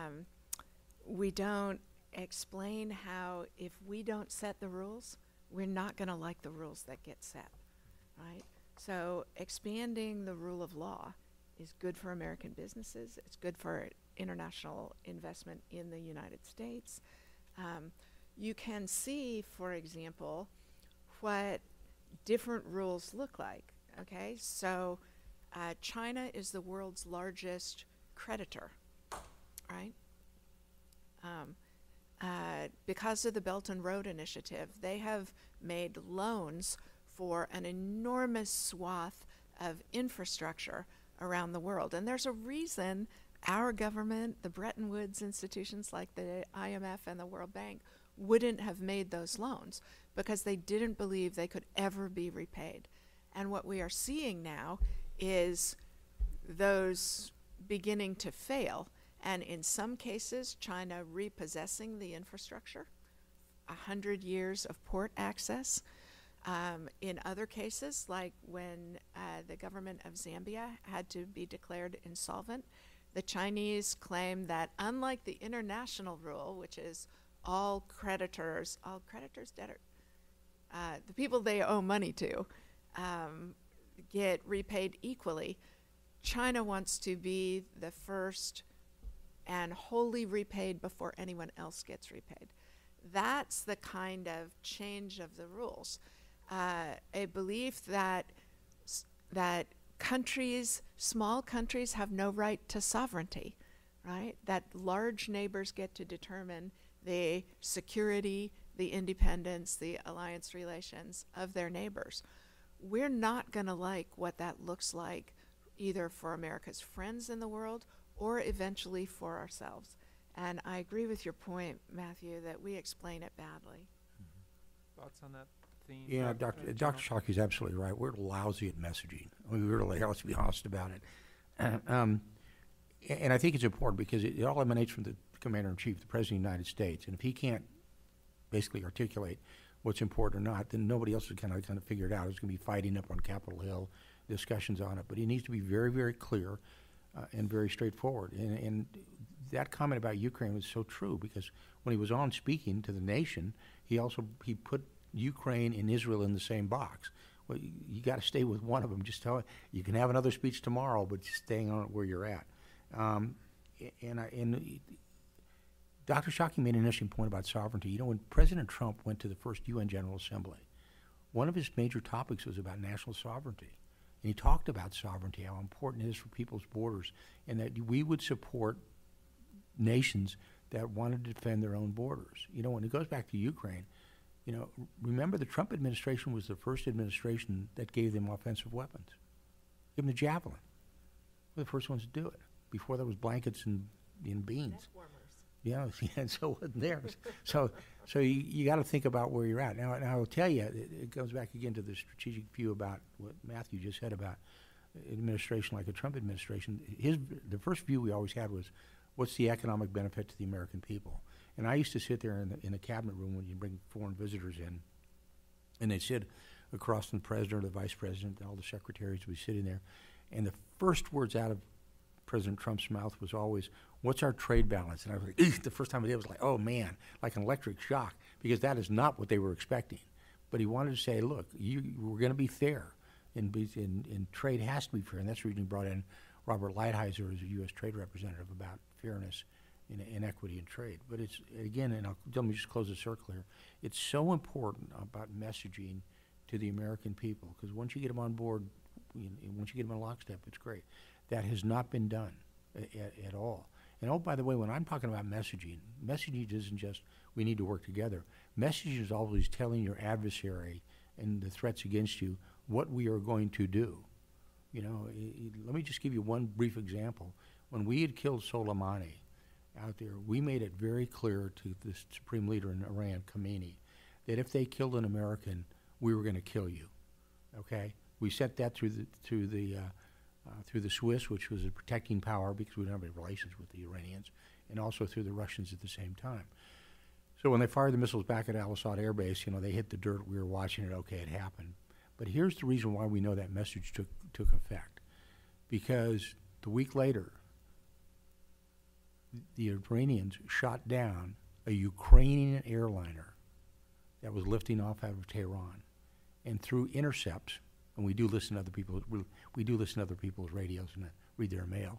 Speaker 3: explain how if we don't set the rules, we're not going to like the rules that get set, right? So expanding the rule of law is good for American businesses. It's good for international investment in the United States. You can see, for example, what different rules look like, okay? So China is the world's largest creditor, right? Because of the Belt and Road Initiative, they have made loans for an enormous swath of infrastructure around the world. And there's a reason our government, the Bretton Woods institutions like the IMF and the World Bank, wouldn't have made those loans because they didn't believe they could ever be repaid. And what we are seeing now is those beginning to fail, and in some cases, China repossessing the infrastructure, 100 years of port access. In other cases, like when the government of Zambia had to be declared insolvent, the Chinese claimed that unlike the international rule, which is all creditors, debtors, the people they owe money to get repaid equally, China wants to be the first and wholly repaid before anyone else gets repaid. That's the kind of change of the rules. A belief that countries, small countries, have no right to sovereignty, right? That large neighbors get to determine the security, the independence, the alliance relations of their neighbors. We're not going to like what that looks like either for America's friends in the world or eventually for ourselves. And I agree with your point, Matthew, that we explain it badly.
Speaker 1: Thoughts on that theme?
Speaker 2: Yeah, Dr. Shockey is absolutely right. We're lousy at messaging. I mean, let's be honest about it. And I think it's important because it all emanates from the Commander-in-Chief, the President of the United States. And if he can't basically articulate what's important or not, then nobody else is kind of figure it out. It's going to be fighting up on Capitol Hill, discussions on it. But he needs to be very, very clear and very straightforward. And that comment about Ukraine was so true, because when he was on speaking to the nation, he put Ukraine and Israel in the same box. Well, you got to stay with one of them. Just tell it, you can have another speech tomorrow, but just staying on it where you're at. And Dr. Shockey made an interesting point about sovereignty. You know, when President Trump went to the first UN General Assembly, one of his major topics was about national sovereignty. And he talked about sovereignty, how important it is for people's borders, and that we would support nations that wanted to defend their own borders. You know, when it goes back to Ukraine, you know, remember the Trump administration was the first administration that gave them offensive weapons. Give them the Javelin. We're the first ones to do it. Before there was blankets and beans.
Speaker 3: Neck warmers.
Speaker 2: Yeah, and so it wasn't there. So you got to think about where you're at. Now I'll tell you, it goes back again to the strategic view about what Matthew just said about administration like a Trump administration. The first view we always had was, what's the economic benefit to the American people? And I used to sit there in the cabinet room when you bring foreign visitors in, and they'd sit across from the president or the vice president, and all the secretaries would be sitting there, and the first words out of President Trump's mouth was always, what's our trade balance? And I was like, the first time I did, I was like, oh man, like an electric shock, because that is not what they were expecting. But he wanted to say, look, we're going to be fair, and trade has to be fair, and that's the reason he brought in Robert Lighthizer as a U.S. trade representative about fairness and equity in trade. But it's, again, and let me just close the circle here, it's so important about messaging to the American people, because once you get them on board, once you get them in lockstep, it's great. That has not been done at all. And oh, by the way, when I'm talking about messaging isn't just we need to work together. Messaging is always telling your adversary and the threats against you what we are going to do. You know, let me just give you one brief example. When we had killed Soleimani out there, we made it very clear to the supreme leader in Iran, Khomeini, that if they killed an American, we were going to kill you. Okay? We sent that through the Swiss, which was a protecting power because we don't have any relations with the Iranians, and also through the Russians at the same time. So when they fired the missiles back at Al-Assad Air Base, they hit the dirt. We were watching it. Okay, it happened. But here's the reason why we know that message took effect. Because the week later, the Iranians shot down a Ukrainian airliner that was lifting off out of Tehran, and through intercepts, and we do listen to other people. We do listen to other people's radios and read their mail.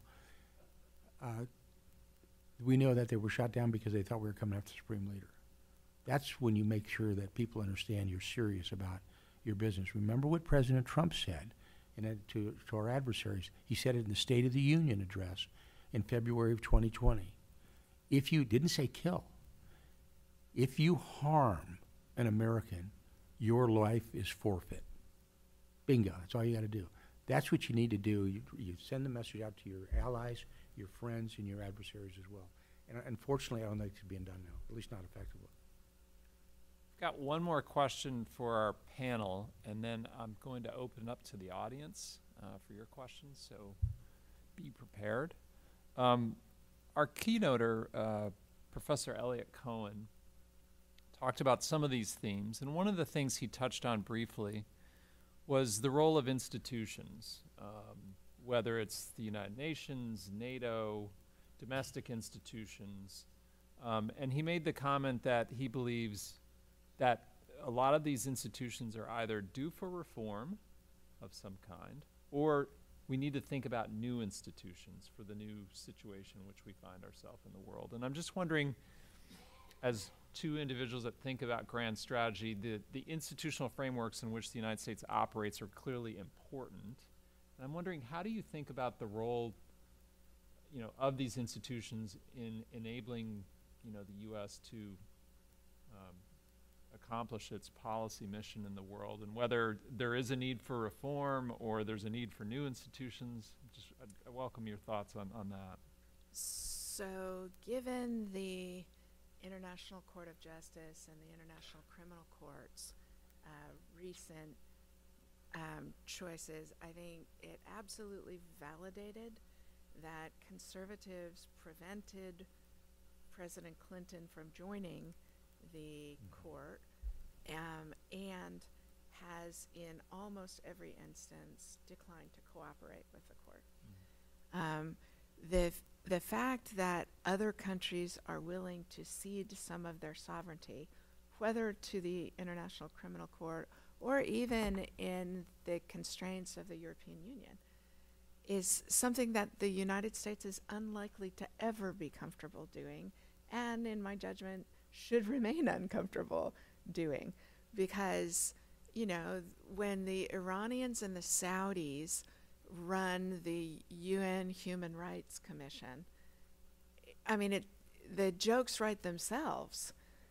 Speaker 2: We know that they were shot down because they thought we were coming after the supreme leader. That's when you make sure that people understand you're serious about your business. Remember what President Trump said, and to our adversaries. He said it in the State of the Union address in February of 2020. If you didn't say kill, if you harm an American, your life is forfeit. Bingo, that's all you got to do. That's what you need to do. You send the message out to your allies, your friends, and your adversaries as well. And unfortunately, I don't think it's being done now, at least not effectively.
Speaker 1: Got one more question for our panel, and then I'm going to open it up to the audience for your questions, so be prepared. Our keynoter, Professor Elliot Cohen, talked about some of these themes, and one of the things he touched on briefly was the role of institutions, whether it's the United Nations, NATO, domestic institutions. And he made the comment that he believes that a lot of these institutions are either due for reform of some kind, or we need to think about new institutions for the new situation in which we find ourselves in the world. And I'm just wondering, as two individuals that think about grand strategy, the institutional frameworks in which the United States operates are clearly important. And I'm wondering, how do you think about the role, of these institutions in enabling, the U.S. to accomplish its policy mission in the world, and whether there is a need for reform or there's a need for new institutions? I welcome your thoughts on that.
Speaker 3: So, given the International Court of Justice and the International Criminal Court's recent choices, I think it absolutely validated that conservatives prevented President Clinton from joining the court, and has in almost every instance declined to cooperate with the court. The fact that other countries are willing to cede some of their sovereignty, whether to the International Criminal Court or even in the constraints of the European Union, is something that the United States is unlikely to ever be comfortable doing, and in my judgment, should remain uncomfortable doing. Because, you know, when the Iranians and the Saudis run the UN Human Rights Commission, I mean, the jokes write themselves.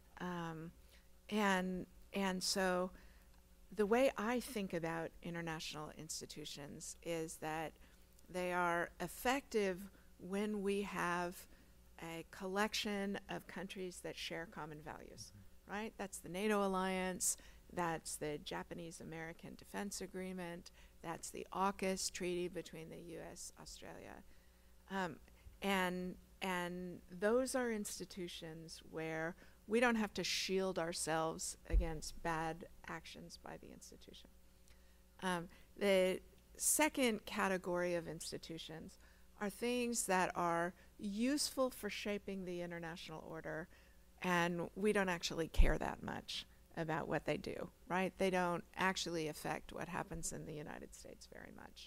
Speaker 3: And so the way I think about international institutions is that they are effective when we have a collection of countries that share common values, right? That's the NATO alliance, that's the Japanese-American Defense Agreement, that's the AUKUS treaty between the U.S., Australia. And those are institutions where we don't have to shield ourselves against bad actions by the institution. The second category of institutions are things that are useful for shaping the international order, and we don't actually care that much about what they do, right? They don't actually affect what happens in the United States very much.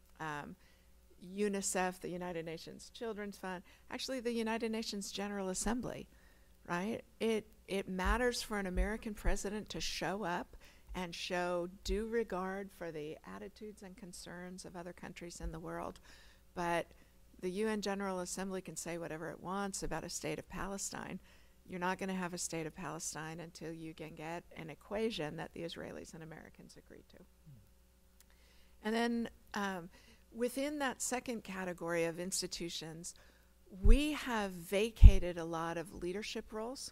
Speaker 3: UNICEF, the United Nations Children's Fund, actually the United Nations General Assembly, right? It matters for an American president to show up and show due regard for the attitudes and concerns of other countries in the world. But the UN General Assembly can say whatever it wants about a state of Palestine. You're not going to have a state of Palestine until you can get an equation that the Israelis and Americans agree to. And then within that second category of institutions, we have vacated a lot of leadership roles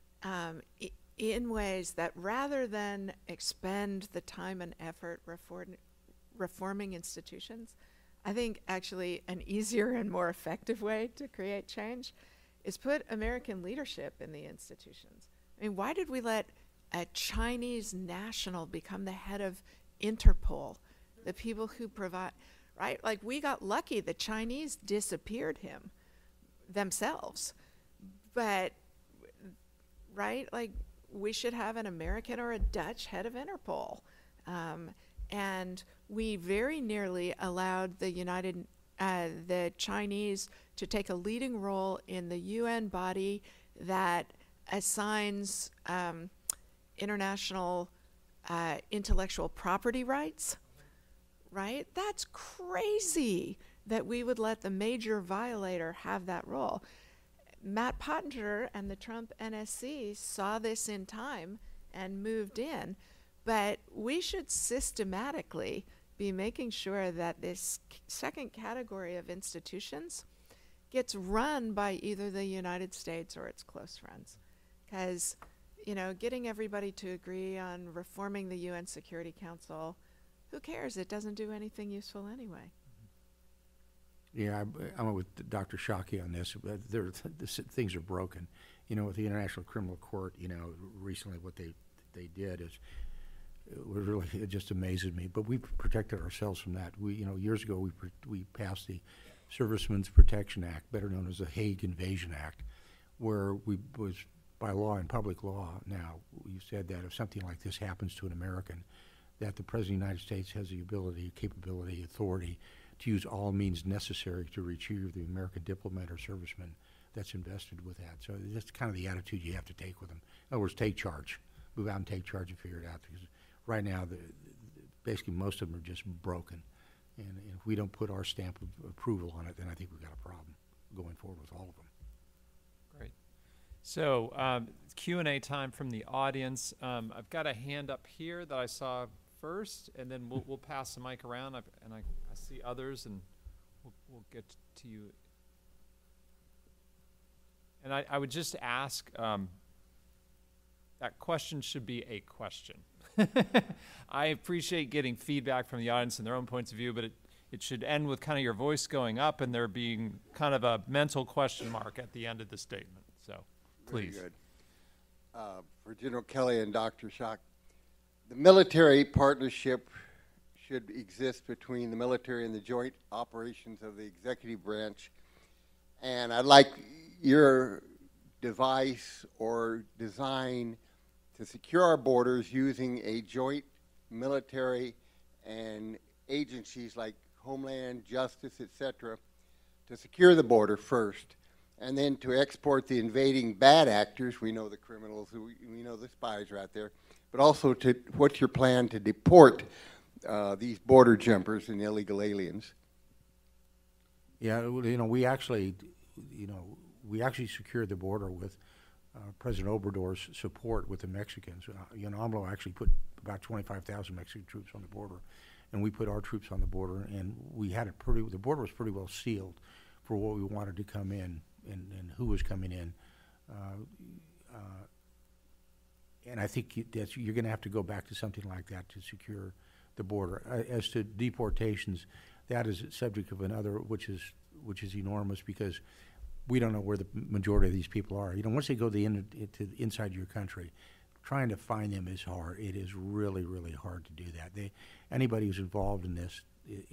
Speaker 3: in ways that, rather than expend the time and effort reforming institutions, I think actually an easier and more effective way to create change is put American leadership in the institutions. I mean, why did we let a Chinese national become the head of Interpol, the people who provide, right? Like, we got lucky. The Chinese disappeared him themselves. But, right, like, we should have an American or a Dutch head of Interpol. And we very nearly allowed the Chinese to take a leading role in the UN body that assigns international intellectual property rights, right? That's crazy that we would let the major violator have that role. Matt Pottinger and the Trump NSC saw this in time and moved in, but we should systematically be making sure that this second category of institutions gets run by either the United States or its close friends. Because, you know, getting everybody to agree on reforming the UN Security Council, who cares? It doesn't do anything useful anyway.
Speaker 2: Yeah, I'm with Dr. Shockey on this. Things are broken. You know, with the International Criminal Court, you know, recently what they did is, it just amazes me. But we protected ourselves from that. Years ago we passed the Servicemen's Protection Act, better known as the Hague Invasion Act, where we was by law and public law now, you said that if something like this happens to an American, that the President of the United States has the ability, capability, authority to use all means necessary to retrieve the American diplomat or serviceman that's invested with that. So that's kind of the attitude you have to take with them. In other words, take charge. Move out and take charge and figure it out. Because right now, basically most of them are just broken. And if we don't put our stamp of approval on it, then I think we've got a problem going forward with all of them.
Speaker 1: Great. So Q&A time from the audience. I've got a hand up here that I saw first, and then we'll pass the mic around. I see others, and we'll get to you. And I would just ask, that question should be a question. I appreciate getting feedback from the audience and their own points of view, but it should end with kind of your voice going up and there being kind of a mental question mark at the end of the statement. So, please.
Speaker 4: Very good. For General Kelly and Dr. Schock, the military partnership should exist between the military and the joint operations of the executive branch. And I'd like your device or design to secure our borders using a joint military and agencies like Homeland, Justice, etc., to secure the border first, and then to export the invading bad actors. We know the criminals, we know the spies are out there, but also to what's your plan to deport these border jumpers and illegal aliens?
Speaker 2: Yeah, we actually secured the border with President Obrador's support with the Mexicans. AMLO actually put about 25,000 Mexican troops on the border, and we put our troops on the border, and we had the border was pretty well sealed for what we wanted to come in and who was coming in. And I think you're going to have to go back to something like that to secure the border. As to deportations, that is a subject of another, which is enormous, because we don't know where the majority of these people are. Once they go inside your country, trying to find them is hard. It is really, really hard to do that. Anybody who's involved in this,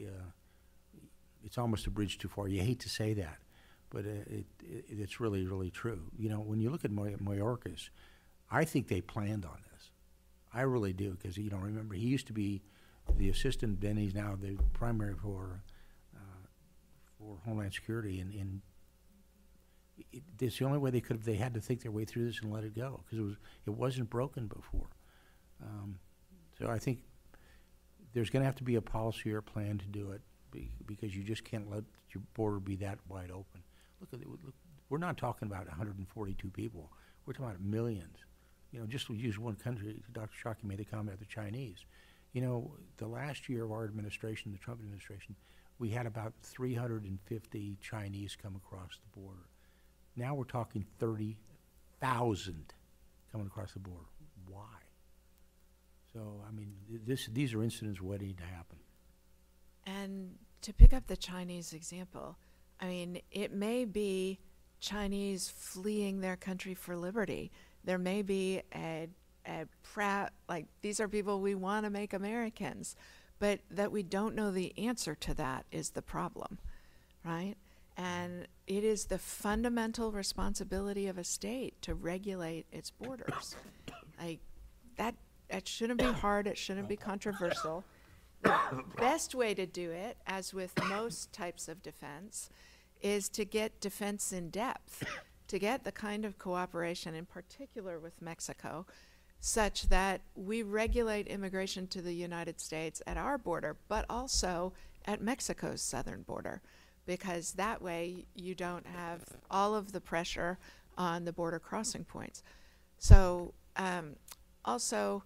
Speaker 2: it's almost a bridge too far. You hate to say that, but it's really, really true. When you look at Mayorkas, I think they planned on this. I really do, because remember, he used to be the assistant, then he's now the primary for Homeland Security, and it's the only way they had to think their way through this and let it go, because it wasn't broken before. So I think there's going to have to be a policy or a plan to do it, because you just can't let your border be that wide open. Look, we're not talking about 142 people. We're talking about millions. Just to use one country, Dr. Shockey made the comment of the Chinese. The last year of our administration, the Trump administration, we had about 350 Chinese come across the border. Now we're talking 30,000 coming across the border. Why? So, these are incidents waiting to happen.
Speaker 3: And to pick up the Chinese example, it may be Chinese fleeing their country for liberty. There may be a proud, these are people we want to make Americans, but that we don't know the answer to that is the problem, right? And it is the fundamental responsibility of a state to regulate its borders. That shouldn't be hard, it shouldn't be controversial. The best way to do it, as with most types of defense, is to get defense in depth, to get the kind of cooperation, in particular with Mexico, such that we regulate immigration to the United States at our border, but also at Mexico's southern border, because that way you don't have all of the pressure on the border crossing points. So also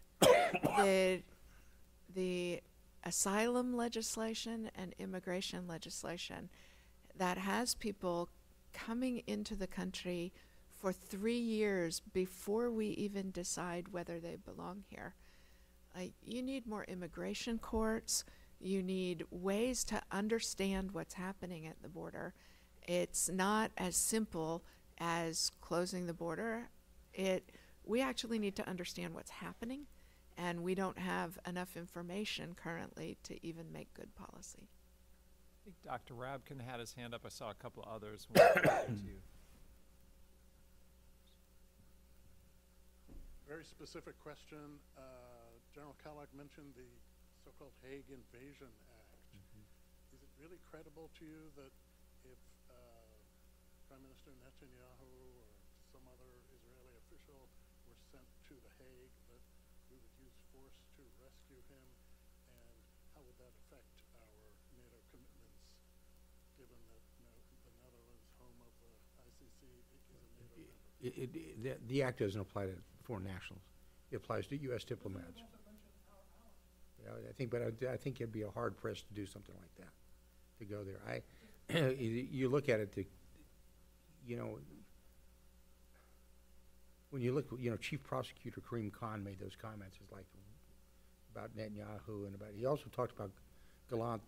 Speaker 3: the asylum legislation and immigration legislation that has people coming into the country for 3 years before we even decide whether they belong here. You need more immigration courts. You need ways to understand what's happening at the border. It's not as simple as closing the border. We actually need to understand what's happening, and we don't have enough information currently to even make good policy.
Speaker 1: I think Dr. Rabkin had his hand up. I saw a couple of others. We'll get back to you.
Speaker 5: Very specific question. General Kellogg mentioned the so-called Hague Invasion Act. Is it really credible to you that if Prime Minister Netanyahu or some other Israeli official were sent to The Hague, that we would use force to rescue him? And how would that affect our NATO commitments, given that the Netherlands, home of the ICC, is a NATO member?
Speaker 2: The act doesn't apply to foreign nationals. It applies to U.S. diplomats. Yeah, I think it'd be a hard press to do something like that, to go there. You look at it, when you look, Chief Prosecutor Karim Khan made those comments about Netanyahu, and he also talked about Gallant,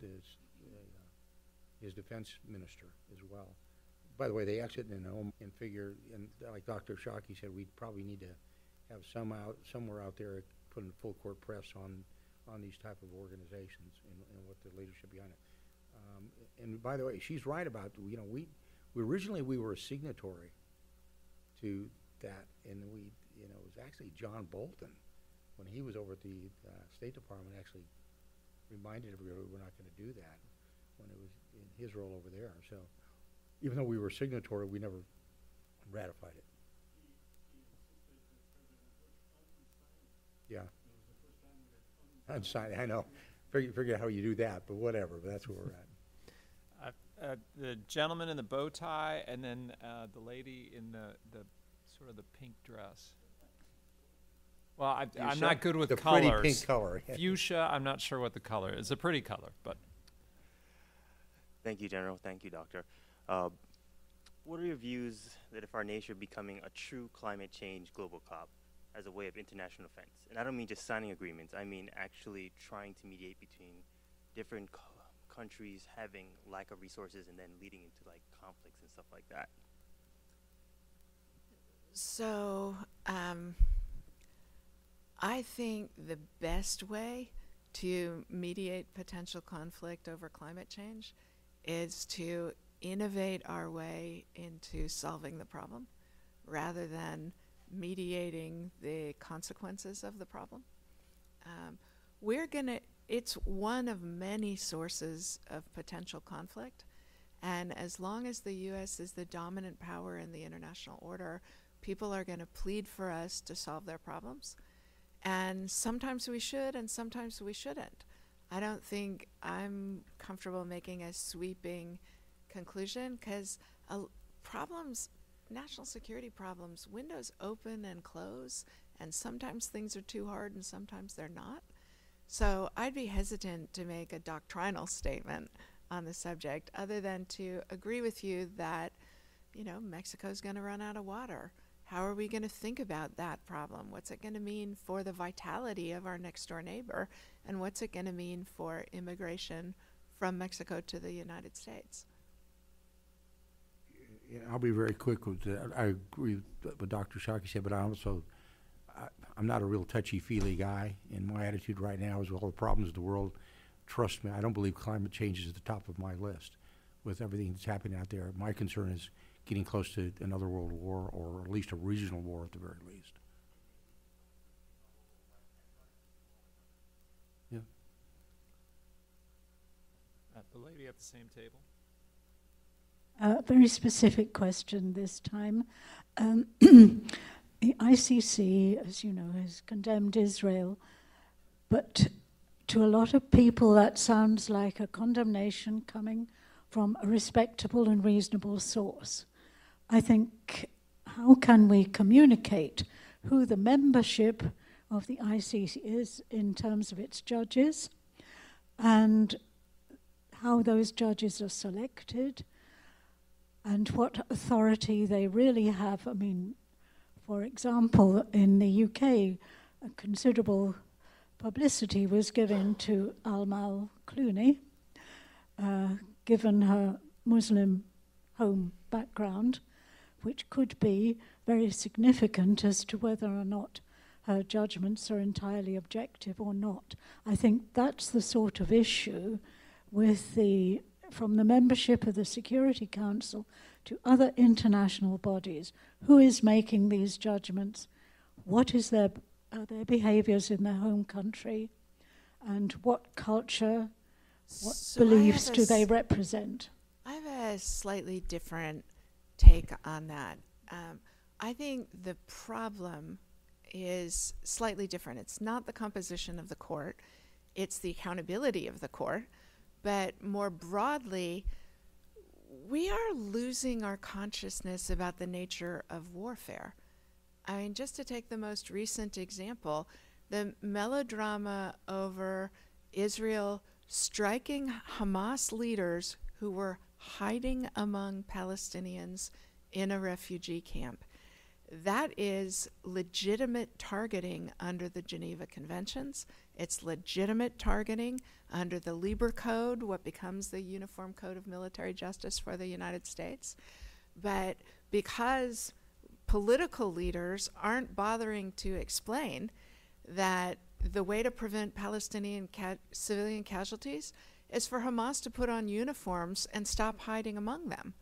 Speaker 2: his defense minister, as well. By the way, they exit in home and figure, and like Dr. Shockey said, we probably need to have somewhere out there putting full court press on on these type of organizations and what the leadership behind it. And by the way, she's right about, we originally we were a signatory to that, and it was actually John Bolton, when he was over at the State Department, actually reminded everybody we're not going to do that when it was in his role over there. So even though we were a signatory, we never ratified it. Yeah. Unsigned, I know. Figure out how you do that, but whatever, but that's where we're at.
Speaker 1: The gentleman in the bow tie, and then the lady in the sort of the pink dress. Well, I'm not good with
Speaker 2: the
Speaker 1: colors.
Speaker 2: Pretty pink color.
Speaker 1: Fuchsia, I'm not sure what the color is. It's a pretty color, but.
Speaker 6: Thank you, General. Thank you, Doctor. What are your views that if our nation becoming a true climate change global COP as a way of international defense? And I don't mean just signing agreements. I mean actually trying to mediate between different countries having lack of resources and then leading into like conflicts and stuff like that.
Speaker 3: So, I think the best way to mediate potential conflict over climate change is to innovate our way into solving the problem rather than mediating the consequences of the problem. It's one of many sources of potential conflict, and as long as the U.S. is the dominant power in the international order, people are going to plead for us to solve their problems. And sometimes we should, and sometimes we shouldn't. I don't think I'm comfortable making a sweeping conclusion, because problems, national security problems, windows open and close, and sometimes things are too hard and sometimes they're not. So I'd be hesitant to make a doctrinal statement on the subject other than to agree with you that, Mexico's going to run out of water. How are we going to think about that problem? What's it going to mean for the vitality of our next door neighbor? And what's it going to mean for immigration from Mexico to the United States?
Speaker 2: Yeah, I'll be very quick with that. I agree with what Dr. Shockey said, but I'm not a real touchy-feely guy, and my attitude right now is with all the problems of the world, trust me, I don't believe climate change is at the top of my list with everything that's happening out there. My concern is getting close to another world war, or at least a regional war at the very least. Yeah.
Speaker 1: The lady at the same table.
Speaker 7: A very specific question this time. The ICC, as you know, has condemned Israel, but to a lot of people that sounds like a condemnation coming from a respectable and reasonable source. I think, how can we communicate who the membership of the ICC is in terms of its judges, and how those judges are selected, and what authority they really have? I mean, for example, in the UK, a considerable publicity was given to Amal Clooney, given her Muslim home background, which could be very significant as to whether or not her judgments are entirely objective or not. I think that's the sort of issue with from the membership of the Security Council to other international bodies. Who is making these judgments? What is their behaviors in their home country? And what culture, what beliefs do they represent?
Speaker 3: I have a slightly different take on that. I think the problem is slightly different. It's not the composition of the court, it's the accountability of the court. But more broadly, we are losing our consciousness about the nature of warfare. I mean, just to take the most recent example, the melodrama over Israel striking Hamas leaders who were hiding among Palestinians in a refugee camp. That is legitimate targeting under the Geneva Conventions. It's legitimate targeting under the Lieber Code, what becomes the Uniform Code of Military Justice for the United States. But because political leaders aren't bothering to explain that the way to prevent Palestinian civilian casualties is for Hamas to put on uniforms and stop hiding among them.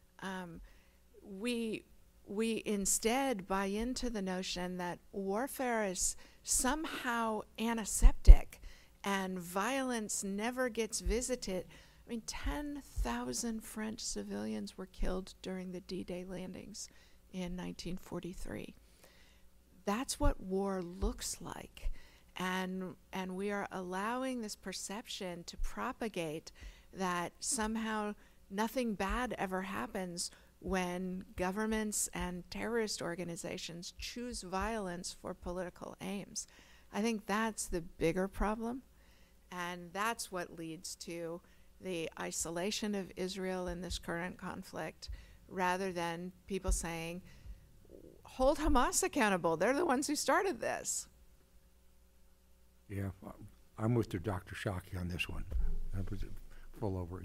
Speaker 3: We instead buy into the notion that warfare is somehow antiseptic and violence never gets visited. I mean, 10,000 French civilians were killed during the D-Day landings in 1943. That's what war looks like. And we are allowing this perception to propagate that somehow nothing bad ever happens when governments and terrorist organizations choose violence for political aims. I think that's the bigger problem, and that's what leads to the isolation of Israel in this current conflict, rather than people saying, hold Hamas accountable. They're the ones who started this.
Speaker 2: Yeah, I'm with Dr. Shockey on this one. I was full over.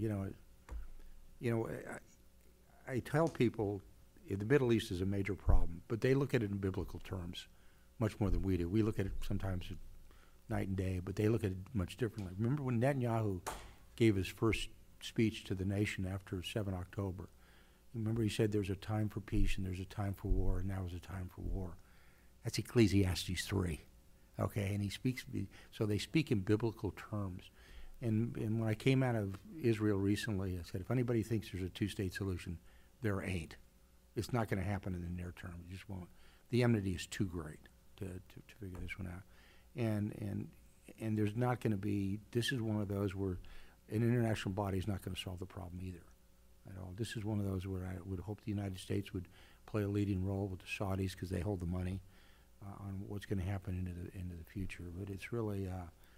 Speaker 2: I tell people the Middle East is a major problem, but they look at it in biblical terms much more than we do. We look at it sometimes at night and day, but they look at it much differently. Remember when Netanyahu gave his first speech to the nation after 7 October? Remember he said there's a time for peace and there's a time for war, and now is a time for war. That's Ecclesiastes 3. Okay, and he speaks, so they speak in biblical terms. And when I came out of Israel recently, I said, if anybody thinks there's a two-state solution, there ain't. It's not going to happen in the near term. It just won't. The enmity is too great to figure this one out. And there's not going to be, this is one of those where an international body is not going to solve the problem either at all. This is one of those where I would hope the United States would play a leading role with the Saudis because they hold the money on what's going to happen into the future. But it's really,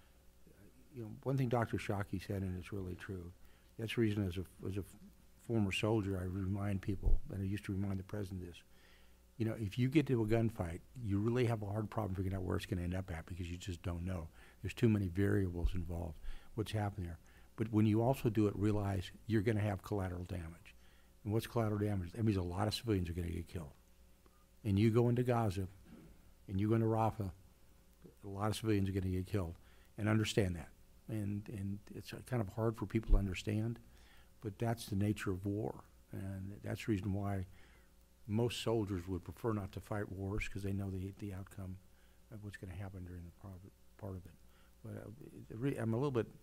Speaker 2: one thing Dr. Shockey said, and it's really true. That's the reason as a former soldier, I remind people, and I used to remind the president this, if you get to a gunfight, you really have a hard problem figuring out where it's going to end up at because you just don't know. There's too many variables involved, what's happening there. But when you also do it, realize you're going to have collateral damage. And what's collateral damage? That means a lot of civilians are going to get killed. And you go into Gaza, and you go into Rafah, a lot of civilians are going to get killed. And understand that. And it's kind of hard for people to understand, but that's the nature of war. And that's the reason why most soldiers would prefer not to fight wars, because they know the outcome of what's going to happen during the part of it. But I'm a little bit,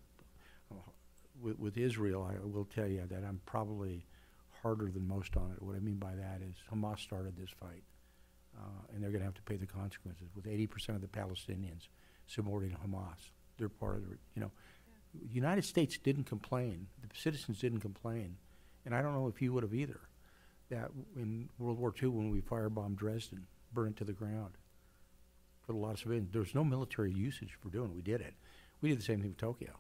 Speaker 2: with Israel, I will tell you that I'm probably harder than most on it. What I mean by that is Hamas started this fight, and they're going to have to pay the consequences. With 80% of the Palestinians supporting Hamas, they're part of the, The United States didn't complain. The citizens didn't complain. And I don't know if you would have either, that in World War II when we firebombed Dresden, burned it to the ground, put a lot of civilians. There was no military usage for doing it. We did it. We did the same thing with Tokyo.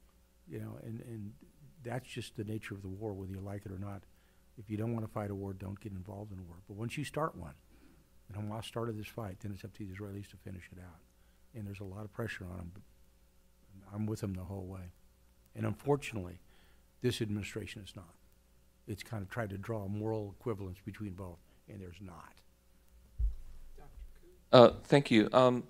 Speaker 2: And that's just the nature of the war, whether you like it or not. If you don't want to fight a war, don't get involved in a war. But once you start one, and Hamas started this fight, then it's up to the Israelis to finish it out. And there's a lot of pressure on them, but I'm with them the whole way. And unfortunately, this administration is not. It's kind of tried to draw a moral equivalence between both, and there's not.
Speaker 8: Thank you.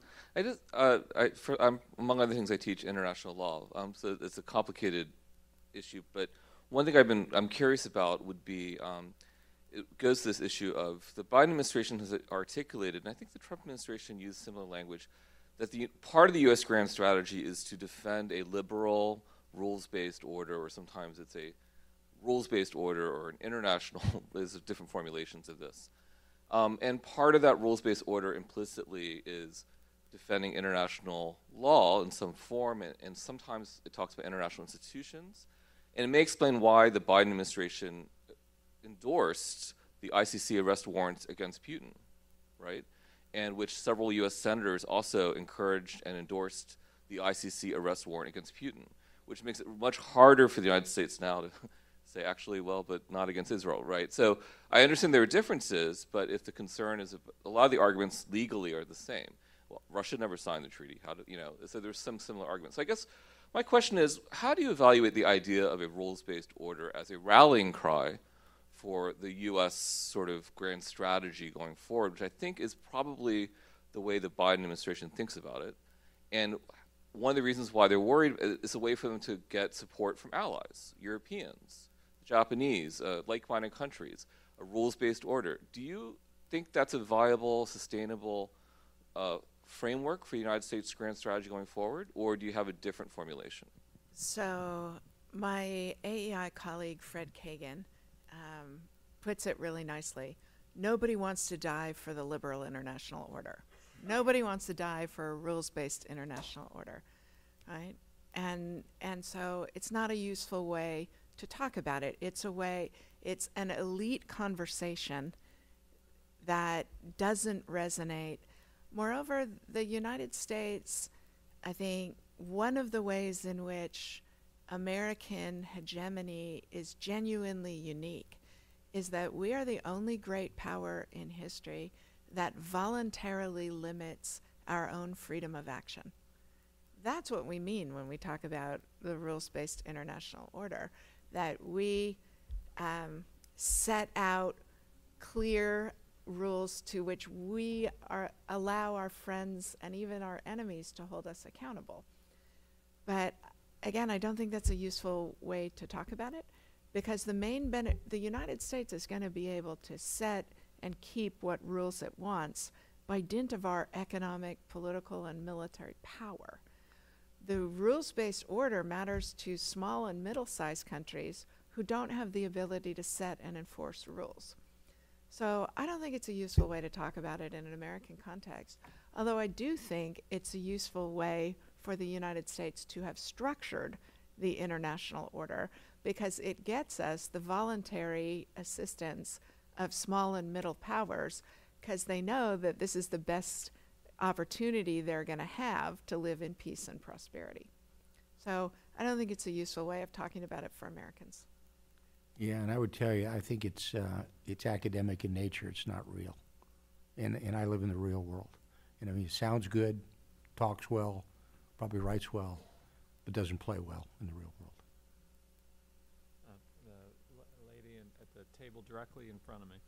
Speaker 8: Among other things, I teach international law, so it's a complicated issue. But one thing I'm curious about would be, it goes to this issue of the Biden administration has articulated, and I think the Trump administration used similar language, that the part of the U.S. grand strategy is to defend a liberal, rules-based order, or sometimes it's a rules-based order or an international, there's different formulations of this. And part of that rules-based order implicitly is defending international law in some form, and sometimes it talks about international institutions. And it may explain why the Biden administration endorsed the ICC arrest warrants against Putin, right? And which several U.S. senators also encouraged and endorsed the ICC arrest warrant against Putin, which makes it much harder for the United States now to say, actually, well, but not against Israel, right? So I understand there are differences, but if the concern is, a lot of the arguments legally are the same. Well, Russia never signed the treaty. So there's some similar arguments. So I guess my question is, how do you evaluate the idea of a rules-based order as a rallying cry for the U.S. sort of grand strategy going forward, which I think is probably the way the Biden administration thinks about it? And one of the reasons why they're worried is a way for them to get support from allies, Europeans, Japanese, like-minded countries, a rules-based order. Do you think that's a viable, sustainable framework for the United States grand strategy going forward, or do you have a different formulation?
Speaker 3: So my AEI colleague, Fred Kagan, puts it really nicely. Nobody wants to die for the liberal international order. Nobody wants to die for a rules-based international order, right? And so it's not a useful way to talk about it. It's an elite conversation that doesn't resonate. Moreover, the United States, I think one of the ways in which American hegemony is genuinely unique is that we are the only great power in history that voluntarily limits our own freedom of action. That's what we mean when we talk about the rules-based international order, that we set out clear rules to which we allow our friends and even our enemies to hold us accountable. But again, I don't think that's a useful way to talk about it, because the United States is going to be able to set and keep what rules it wants by dint of our economic, political, and military power. The rules-based order matters to small and middle-sized countries who don't have the ability to set and enforce rules. So I don't think it's a useful way to talk about it in an American context, although I do think it's a useful way for the United States to have structured the international order, because it gets us the voluntary assistance of small and middle powers, because they know that this is the best opportunity they're going to have to live in peace and prosperity. So I don't think it's a useful way of talking about it for Americans.
Speaker 2: Yeah, and I would tell you, I think it's academic in nature. It's not real, and I live in the real world. And I mean, it sounds good, talks well, probably writes well, but doesn't play well in the real world.
Speaker 1: The lady at the table directly in front of me.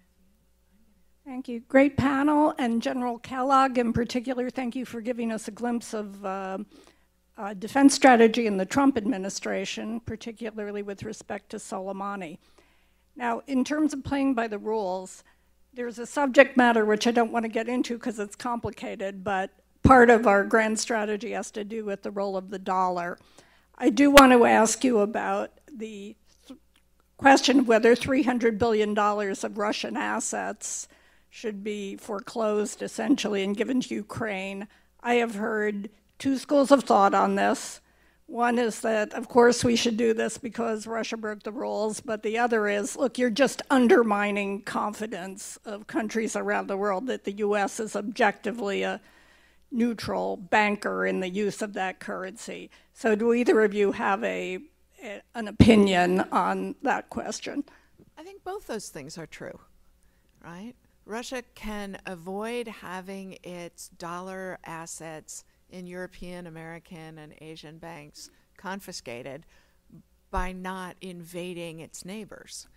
Speaker 9: Thank you. Great panel, and General Kellogg in particular, thank you for giving us a glimpse of defense strategy in the Trump administration, particularly with respect to Soleimani. Now, in terms of playing by the rules, there's a subject matter which I don't want to get into because it's complicated, but part of our grand strategy has to do with the role of the dollar. I do want to ask you about the question of whether $300 billion of Russian assets should be foreclosed, essentially, and given to Ukraine. I have heard two schools of thought on this. One is that, of course, we should do this because Russia broke the rules, but the other is, look, you're just undermining confidence of countries around the world that the U.S. is objectively a neutral banker in the use of that currency. So do either of you have an opinion on that question?
Speaker 3: I think both those things are true, right? Russia can avoid having its dollar assets in European, American, and Asian banks confiscated by not invading its neighbors.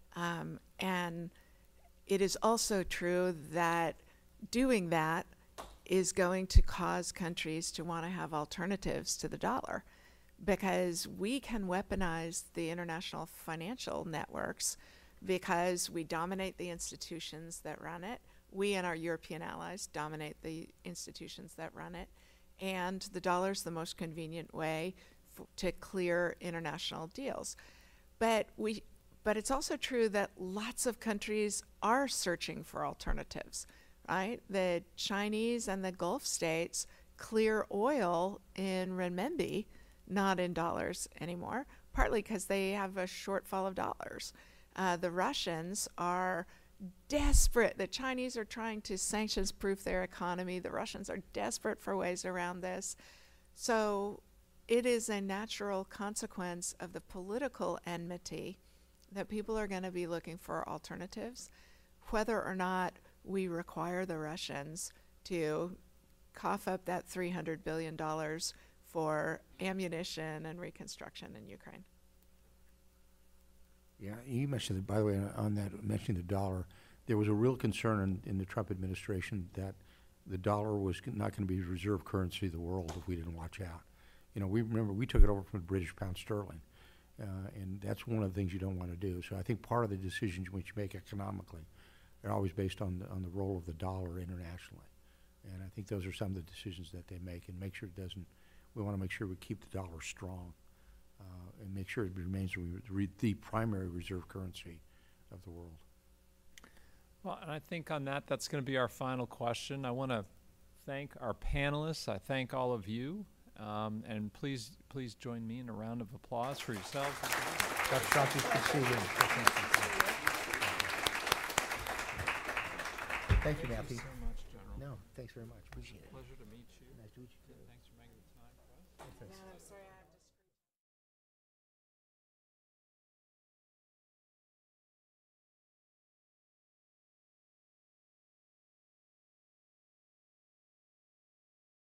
Speaker 3: And it is also true that doing that is going to cause countries to want to have alternatives to the dollar, because we can weaponize the international financial networks because we dominate the institutions that run it. We and our European allies dominate the institutions that run it. And the dollar's the most convenient way to clear international deals. But it's also true that lots of countries are searching for alternatives, right? The Chinese and the Gulf states clear oil in renminbi, not in dollars anymore, partly because they have a shortfall of dollars. The Russians are desperate. The Chinese are trying to sanctions-proof their economy. The Russians are desperate for ways around this. So it is a natural consequence of the political enmity that people are going to be looking for alternatives, whether or not we require the Russians to cough up that $300 billion for ammunition and reconstruction in Ukraine.
Speaker 2: Yeah, you mentioned, by the way, on that, mentioning the dollar, there was a real concern in the Trump administration that the dollar was not going to be the reserve currency of the world if we didn't watch out. You know, we remember we took it over from the British pound sterling, and that's one of the things you don't want to do. So I think part of the decisions which you make economically are always based on the role of the dollar internationally. And I think those are some of the decisions that they make, and make sure it doesn't. We want to make sure we keep the dollar strong, and make sure it remains the primary reserve currency of the world.
Speaker 1: Well, and I think on that, that's going to be our final question. I want to thank our panelists. I thank all of you, and please join me in a round of applause for yourselves.
Speaker 2: Dr. Shockey, good to see you. Thank you, Matthew.
Speaker 1: Thank you so much, General.
Speaker 2: No, thanks very much. Appreciate it.
Speaker 1: Pleasure to meet you.
Speaker 2: Nice to meet you.
Speaker 1: Thanks for making the time for us.
Speaker 3: No, I'm sorry.